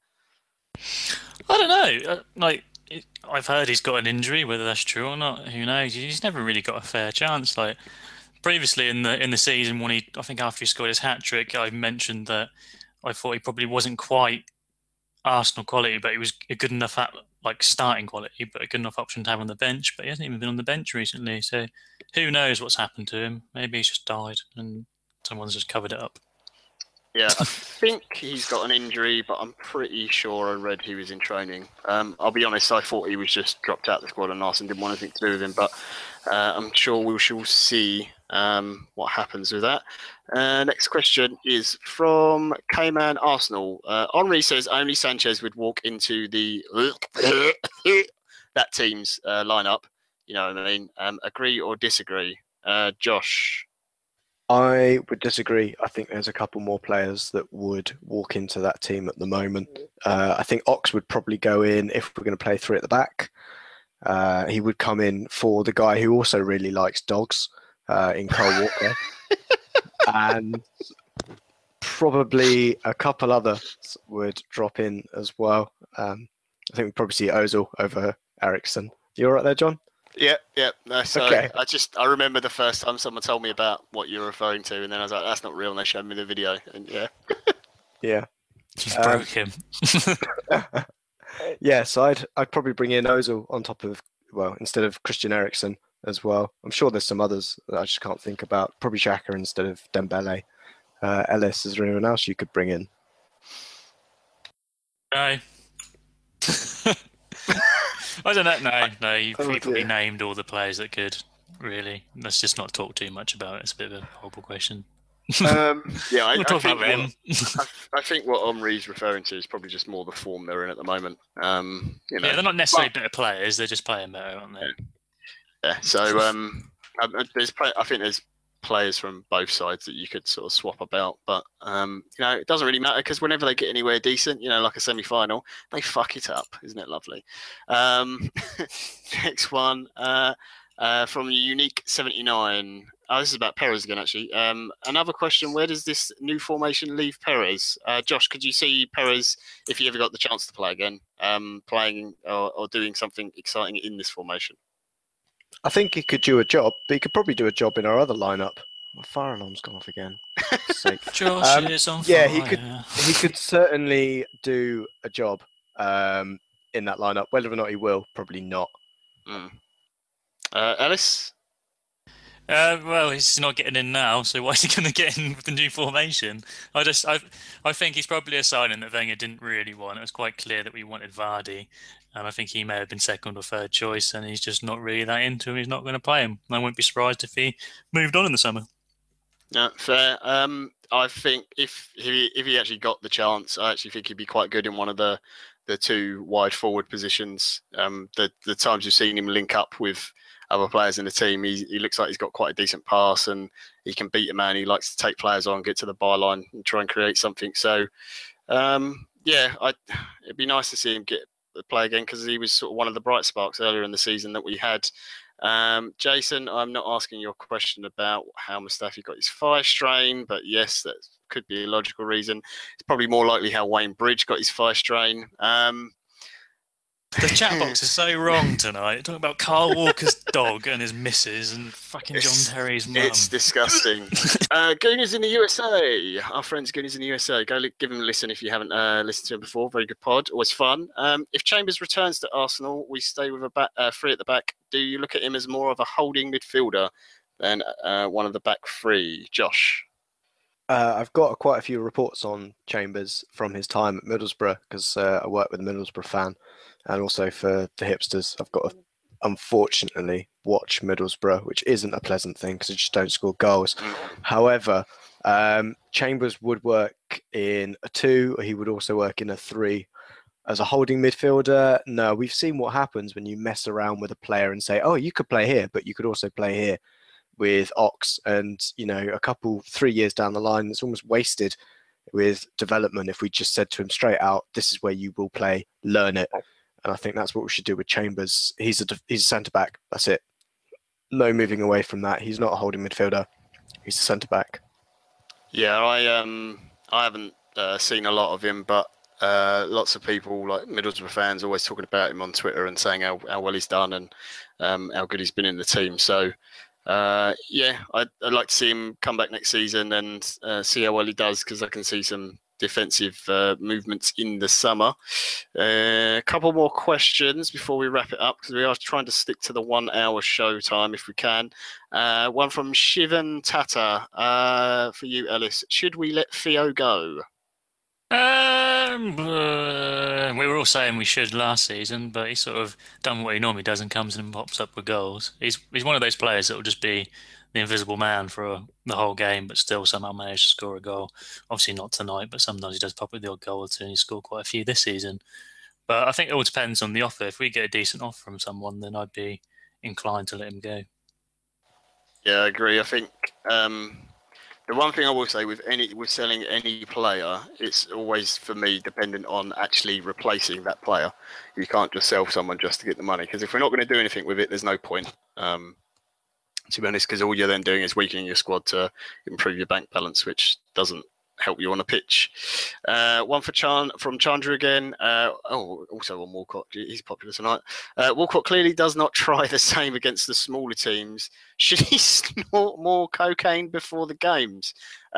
I don't know. I've heard he's got an injury. Whether that's true or not, who knows? He's never really got a fair chance. Like previously in the season, when I think after he scored his hat trick, I mentioned that I thought he probably wasn't quite Arsenal quality, but he was a good enough starting quality, but a good enough option to have on the bench. But he hasn't even been on the bench recently, so who knows what's happened to him? Maybe he's just died and someone's just covered it up. Yeah, I think he's got an injury, but I'm pretty sure I read he was in training. I'll be honest, I thought he was just dropped out of the squad and Arsenal didn't want anything to do with him, but I'm sure we shall see what happens with that. Next question is from K-Man Arsenal. Henri says only Sanchez would walk into the that team's lineup. You know what I mean? Agree or disagree? Josh? I would disagree. I think there's a couple more players that would walk into that team at the moment. I think Ox would probably go in if we're going to play three at the back. He would come in for the guy who also really likes dogs in Cole Walker. And probably a couple others would drop in as well. I think we'd probably see Ozil over Ericsson. You all right there, John? Yeah. No, so Okay. I remember the first time someone told me about what you're referring to, and then I was like, "That's not real." And they showed me the video, and yeah. Yeah. Just broke him. Yeah, so I'd probably bring in Ozil on top of, well, instead of Christian Eriksen as well. I'm sure there's some others that I just can't think about. Probably Xhaka instead of Dembele. Ellis, is there anyone else you could bring in? No. I don't know. No, you've Oh, probably dear. named all the players that could, really. Let's just not talk too much about it. It's a bit of a horrible question. Yeah, We'll talk about them. I think what Omri's referring to is probably just more the form they're in at the moment. You know, Yeah, they're not necessarily better players. They're just playing better, aren't they? yeah. So I think there's players from both sides that you could sort of swap about, but you know, it doesn't really matter because whenever they get anywhere decent, you know, like a semi-final, they fuck it up. Isn't it lovely? Next one from Unique 79. Oh, this is about Perez again, actually. Another question: where does this new formation leave Perez? Josh, could you see Perez, if he ever got the chance to play again, playing or doing something exciting in this formation? I think he could do a job, but he could probably do a job in our other lineup. My fire alarm's gone off again. For God's sake. Josh is on Yeah, fire. he could certainly do a job in that lineup. Whether or not he will, probably not. Ellis? Well, he's not getting in now, so why is he going to get in with the new formation? I think he's probably a signing that Wenger didn't really want. It was quite clear that we wanted Vardy, and I think he may have been second or third choice, and he's just not really that into him. He's not going to play him. I wouldn't be surprised if he moved on in the summer. No, fair. I think if he actually got the chance, I actually think he'd be quite good in one of the two wide forward positions. The times you've seen him link up with other players in the team, he looks like he's got quite a decent pass and he can beat a man. He likes to take players on, get to the byline, and try and create something. So, yeah, it'd be nice to see him play again because he was sort of one of the bright sparks earlier in the season that we had. Jason, I'm not asking your question about how Mustafi got his thigh strain, but yes, that could be a logical reason. It's probably more likely how Wayne Bridge got his thigh strain. The chat box is so wrong tonight. Talking about Carl Walker's dog and his missus and fucking John Terry's mum. It's disgusting. Goonies in the USA. Our friends Goonies in the USA. Go give them a listen if you haven't listened to them before. Very good pod. Always fun. If Chambers returns to Arsenal, we stay with a three at the back. Do you look at him as more of a holding midfielder than one of the back three? Josh? I've got quite a few reports on Chambers from his time at Middlesbrough because I work with a Middlesbrough fan, and also for the hipsters, I've got to unfortunately watch Middlesbrough, which isn't a pleasant thing because they just don't score goals. However, Chambers would work in a 2. He would also work in a 3. As a holding midfielder, no, we've seen what happens when you mess around with a player and say, oh, you could play here, but you could also play here with Ox. And, you know, 3 years down the line, it's almost wasted with development if we just said to him straight out, this is where you will play, learn it. And I think that's what we should do with Chambers. He's a centre back. That's it. No moving away from that. He's not a holding midfielder. He's a centre back. Yeah, I haven't seen a lot of him, but lots of people, like Middlesbrough fans, always talking about him on Twitter and saying how well he's done and how good he's been in the team. So, yeah, I'd like to see him come back next season and see how well he does because I can see some defensive movements in the summer. A couple more questions before we wrap it up because we are trying to stick to the 1 hour show time if we can. One from Shivan Tata for you, Ellis. Should we let Theo go? We were all saying we should last season, but he's sort of done what he normally does and comes in and pops up with goals. He's one of those players that will just be the invisible man for the whole game, but still somehow manage to score a goal. Obviously not tonight, but sometimes he does pop with the odd goal or two, and he's scored quite a few this season. But I think it all depends on the offer. If we get a decent offer from someone, then I'd be inclined to let him go. Yeah, I agree. I think The one thing I will say with selling any player, it's always for me dependent on actually replacing that player. You can't just sell someone just to get the money, because if we're not going to do anything with it, there's no point. To be honest, because all you're then doing is weakening your squad to improve your bank balance, which doesn't help you on a pitch. One from Chandra again. Also on Walcott. He's popular tonight. Walcott clearly does not try the same against the smaller teams. Should he snort more cocaine before the games?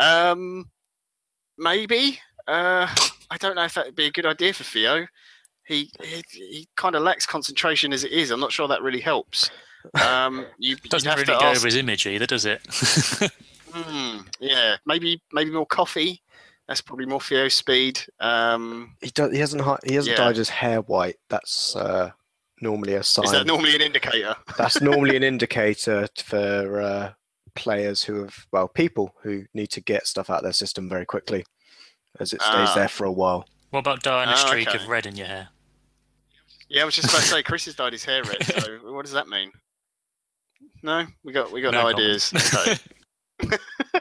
Maybe. I don't know if that would be a good idea for Theo. He kind of lacks concentration as it is. I'm not sure that really helps. Doesn't really go over his image either, does it? Yeah, maybe more coffee. That's probably more Theo's speed. He hasn't dyed his hair white. That's normally a sign. Is that normally an indicator? That's normally an indicator for players people who need to get stuff out of their system very quickly, as it stays there for a while. What about dyeing a streak of red in your hair? Yeah, I was just about to say, Chris has dyed his hair red. So what does that mean? No, we got no ideas. Okay.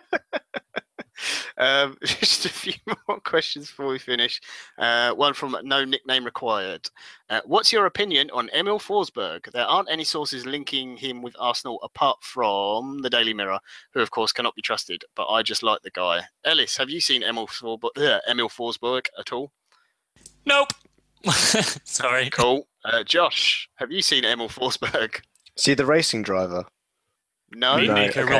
Just a few more questions before we finish. One from No Nickname Required. What's your opinion on Emil Forsberg? There aren't any sources linking him with Arsenal apart from the Daily Mirror, who of course cannot be trusted, but I just like the guy. Ellis, have you seen Emil Forsberg at all? Nope. Sorry. Cool. Josh, have you seen Emil Forsberg? See the racing driver? No. No,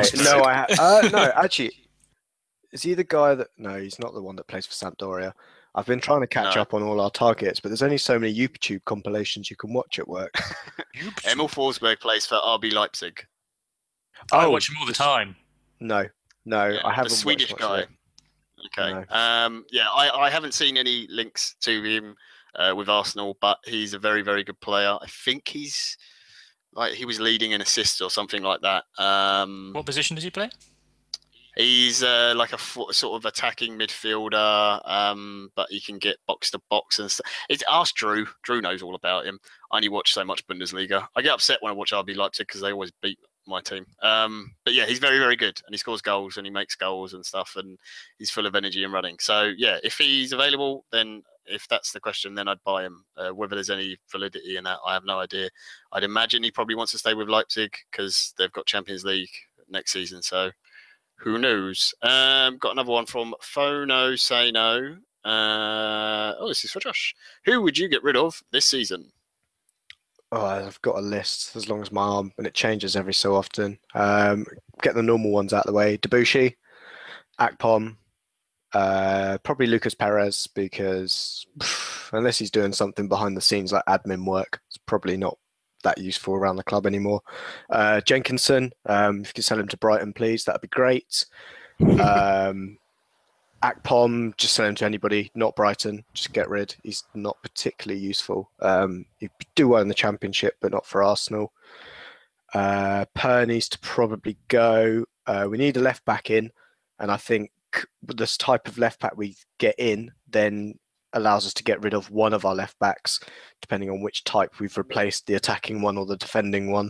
no, actually, is he the guy that... No, he's not the one that plays for Sampdoria. I've been trying to catch up on all our targets, but there's only so many YouTube compilations you can watch at work. Emil Forsberg plays for RB Leipzig. I watch him all the time. No, I haven't. The Swedish guy. Okay. No. I haven't seen any links to him with Arsenal, but he's a very, very good player. I think he was leading an assist or something like that. What position does he play? He's like a sort of attacking midfielder, but he can get box to box and stuff. Ask Drew. Drew knows all about him. I only watch so much Bundesliga. I get upset when I watch RB Leipzig because they always beat my team. But yeah, he's very, very good, and he scores goals and he makes goals and stuff, and he's full of energy and running. So yeah, if he's available, then if that's the question, then I'd buy him. Whether there's any validity in that, I have no idea. I'd imagine he probably wants to stay with Leipzig because they've got Champions League next season. So who knows? Got another one from Phono Say No. This is for Josh. Who would you get rid of this season? Oh, I've got a list as long as my arm, and it changes every so often. Get the normal ones out of the way. Debuchy, Akpom, probably Lucas Perez, because unless he's doing something behind the scenes like admin work, it's probably not that useful around the club anymore. Jenkinson, if you could sell him to Brighton, please, that'd be great. Akpom, just sell him to anybody, not Brighton. Just get rid. He's not particularly useful. He'd do well in the Championship, but not for Arsenal. Per needs to probably go. We need a left back in, and I think this type of left back we get in then allows us to get rid of one of our left backs, depending on which type we've replaced, the attacking one or the defending one.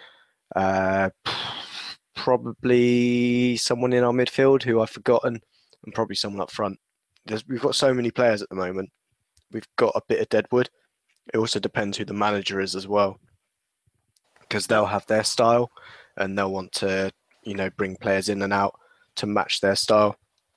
Probably someone in our midfield who I've forgotten, and probably someone up front. We've got so many players at the moment. We've got a bit of deadwood. It also depends who the manager is as well, because they'll have their style and they'll want to, bring players in and out to match their style.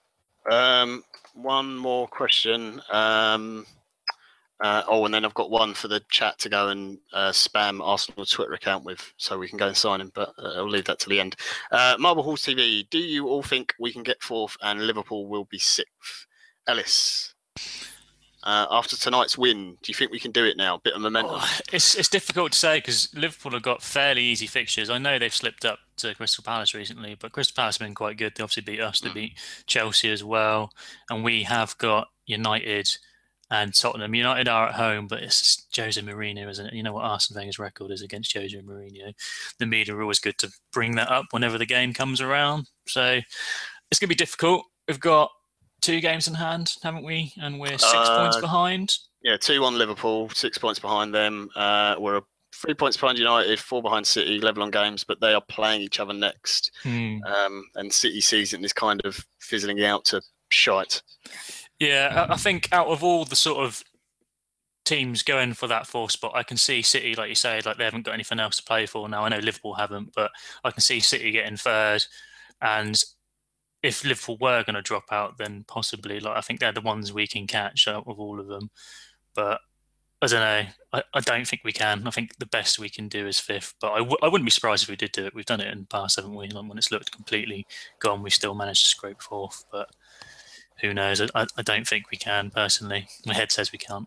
One more question. And then I've got one for the chat to go and spam Arsenal Twitter account with, so we can go and sign him, but I'll leave that to the end. Marble Halls TV, do you all think we can get fourth and Liverpool will be sixth? Ellis, after tonight's win, do you think we can do it now? Bit of momentum. It's difficult to say because Liverpool have got fairly easy fixtures. I know they've slipped up to Crystal Palace recently, but Crystal Palace have been quite good. They obviously beat us. They beat Chelsea as well. And we have got United and Tottenham. United are at home, but it's Jose Mourinho, isn't it? You know what Arsene Wenger's record is against Jose Mourinho. The media are always good to bring that up whenever the game comes around. So it's going to be difficult. We've got 2 games in hand, haven't we? And we're 6 points behind. Yeah, 2 on Liverpool, 6 points behind them. We're 3 points behind United, 4 behind City, level on games, but they are playing each other next. And City season is kind of fizzling out to shite. Yeah, I think out of all the sort of teams going for that fourth spot, I can see City, like you say, like they haven't got anything else to play for now. I know Liverpool haven't, but I can see City getting third. And if Liverpool were going to drop out, then possibly, like I think they're the ones we can catch out of all of them. But I don't know. I don't think we can. I think the best we can do is fifth. But I wouldn't be surprised if we did do it. We've done it in the past, haven't we? Like when it's looked completely gone, we still managed to scrape fourth. But who knows? I don't think we can, personally. My head says we can't.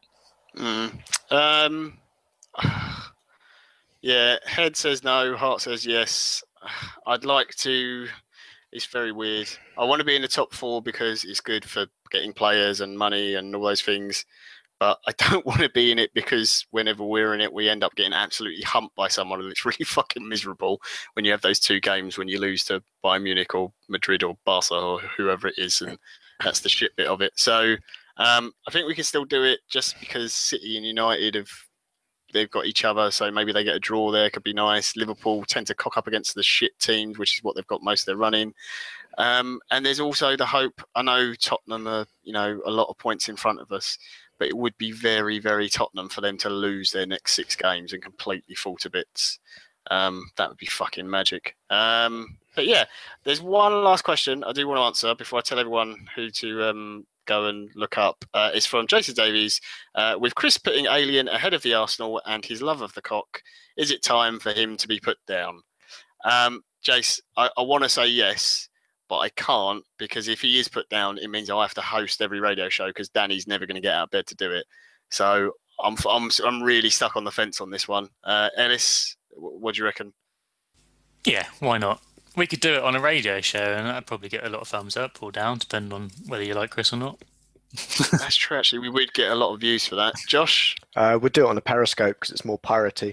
Yeah, head says no, heart says yes. I'd like to. It's very weird. I want to be in the top 4 because it's good for getting players and money and all those things. But I don't want to be in it because whenever we're in it, we end up getting absolutely humped by someone, and it's really fucking miserable when you have those 2 games when you lose to Bayern Munich or Madrid or Barca or whoever it is, and that's the shit bit of it. So I think we can still do it just because City and United they've got each other, so maybe they get a draw there, could be nice. Liverpool tend to cock up against the shit teams, which is what they've got most of their running. And there's also the hope. I know Tottenham are, a lot of points in front of us, but it would be very, very Tottenham for them to lose their next 6 games and completely fall to bits. That would be fucking magic. But yeah, there's one last question I do want to answer before I tell everyone who to go and look up. It's from Jason Davies. With Chris putting Alien ahead of the Arsenal and his love of the cock, is it time for him to be put down? Jace, I want to say yes, but I can't, because if he is put down, it means I have to host every radio show because Danny's never going to get out of bed to do it. So I'm really stuck on the fence on this one. Ellis, what do you reckon? Yeah, why not? We could do it on a radio show, and that'd probably get a lot of thumbs up or down, depending on whether you like Chris or not. That's true, actually. We would get a lot of views for that. Josh? We'd do it on a Periscope because it's more piratey.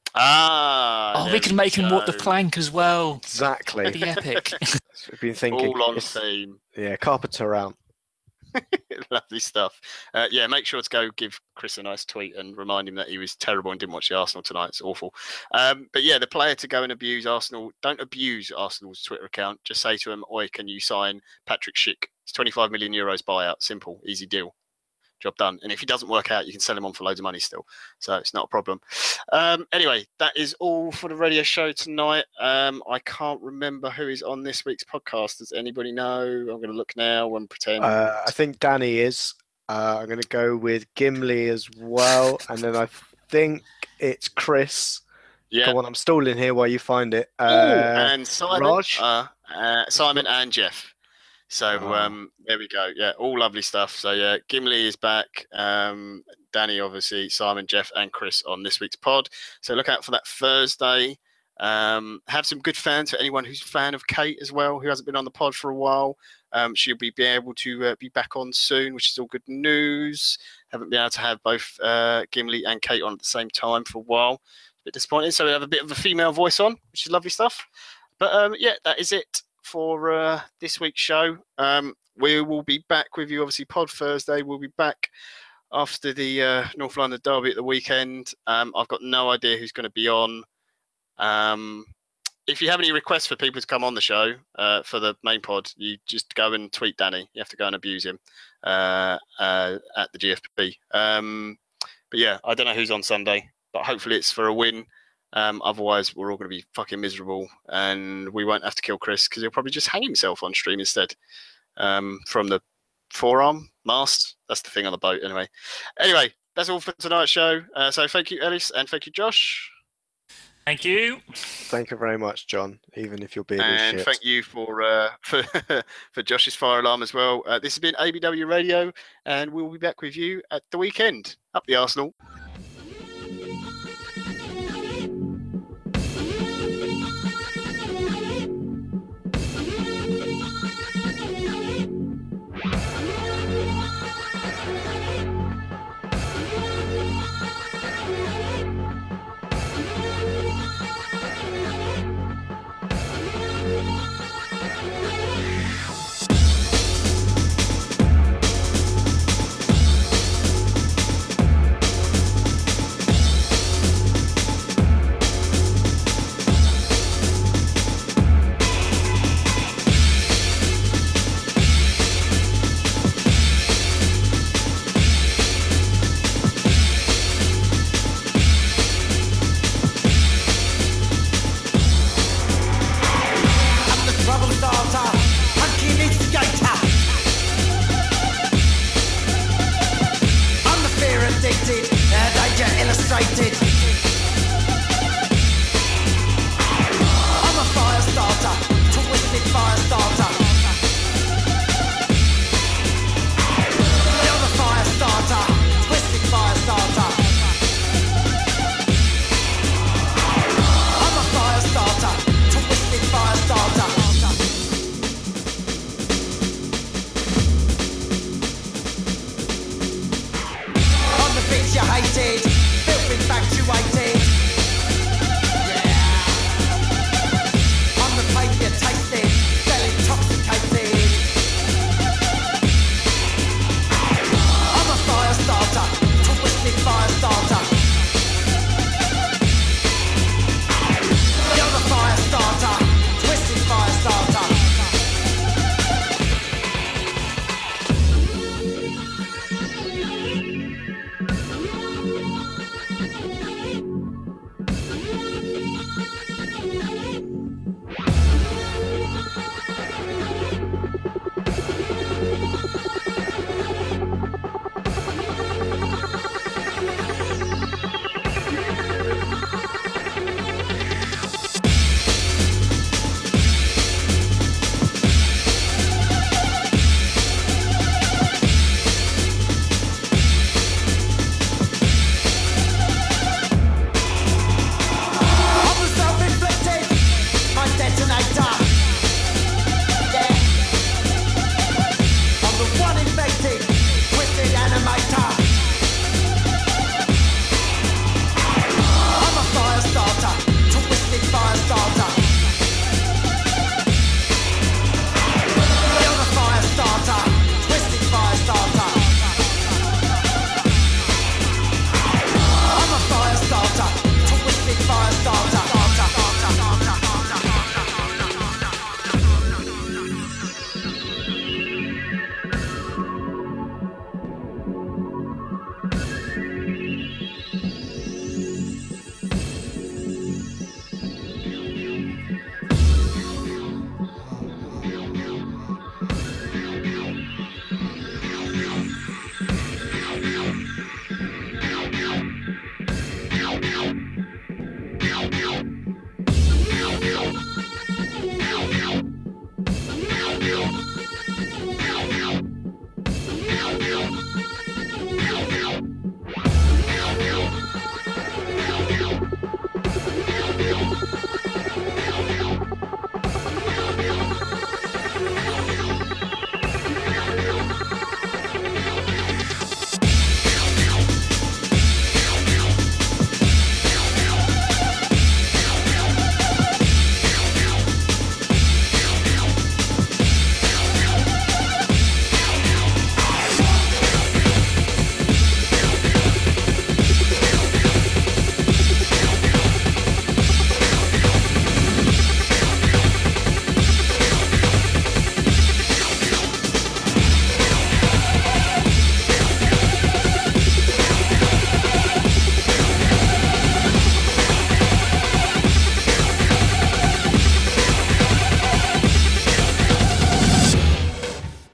We could make him walk the plank as well. Exactly. That'd be epic. So we've been thinking. All on theme. Yeah, carpenter around. Lovely stuff. Yeah, make sure to go give Chris a nice tweet and remind him that he was terrible and didn't watch the Arsenal tonight. It's awful. But yeah, the player to go and abuse Arsenal, don't abuse Arsenal's Twitter account. Just say to him, oi, can you sign Patrick Schick? It's 25 million euros buyout. Simple, easy deal. Job done. And if he doesn't work out, you can sell him on for loads of money still. So it's not a problem. Anyway, that is all for the radio show tonight. I can't remember who is on this week's podcast. Does anybody know? I'm going to look now and pretend. I think Danny is. I'm going to go with Gimli as well. And then I think it's Chris. Yeah. Come on, I'm stalling here while you find it. And Simon, Raj? Simon and Jeff. So there we go. Yeah, all lovely stuff. So yeah, Gimli is back. Danny, obviously, Simon, Jeff, and Chris on this week's pod. So look out for that Thursday. Have some good fans for anyone who's a fan of Kate as well, who hasn't been on the pod for a while. She'll be able to be back on soon, which is all good news. Haven't been able to have both Gimli and Kate on at the same time for a while. It's a bit disappointing. So we have a bit of a female voice on, which is lovely stuff. But yeah, that is it for this week's show. We will be back with you, obviously, Pod Thursday. We'll be back after the North London Derby at the weekend. I've got no idea who's going to be on. If you have any requests for people to come on the show for the main pod, you just go and tweet Danny. You have to go and abuse him at the GFP. But yeah, I don't know who's on Sunday, but hopefully it's for a win. Otherwise, we're all going to be fucking miserable, and we won't have to kill Chris because he'll probably just hang himself on stream instead from the forearm mast. That's the thing on the boat, anyway. Anyway, that's all for tonight's show. So thank you, Ellis, and thank you, Josh. Thank you. Thank you very much, John, even if your beard is shit. And thank you for Josh's fire alarm as well. This has been ABW Radio, and we'll be back with you at the weekend. Up the Arsenal. infatuated. I'm a fire starter, twisted fire starter. You're the fire starter, twisted fire starter. I'm a fire starter, twisted fire starter. On the bits you hated, built infatuated.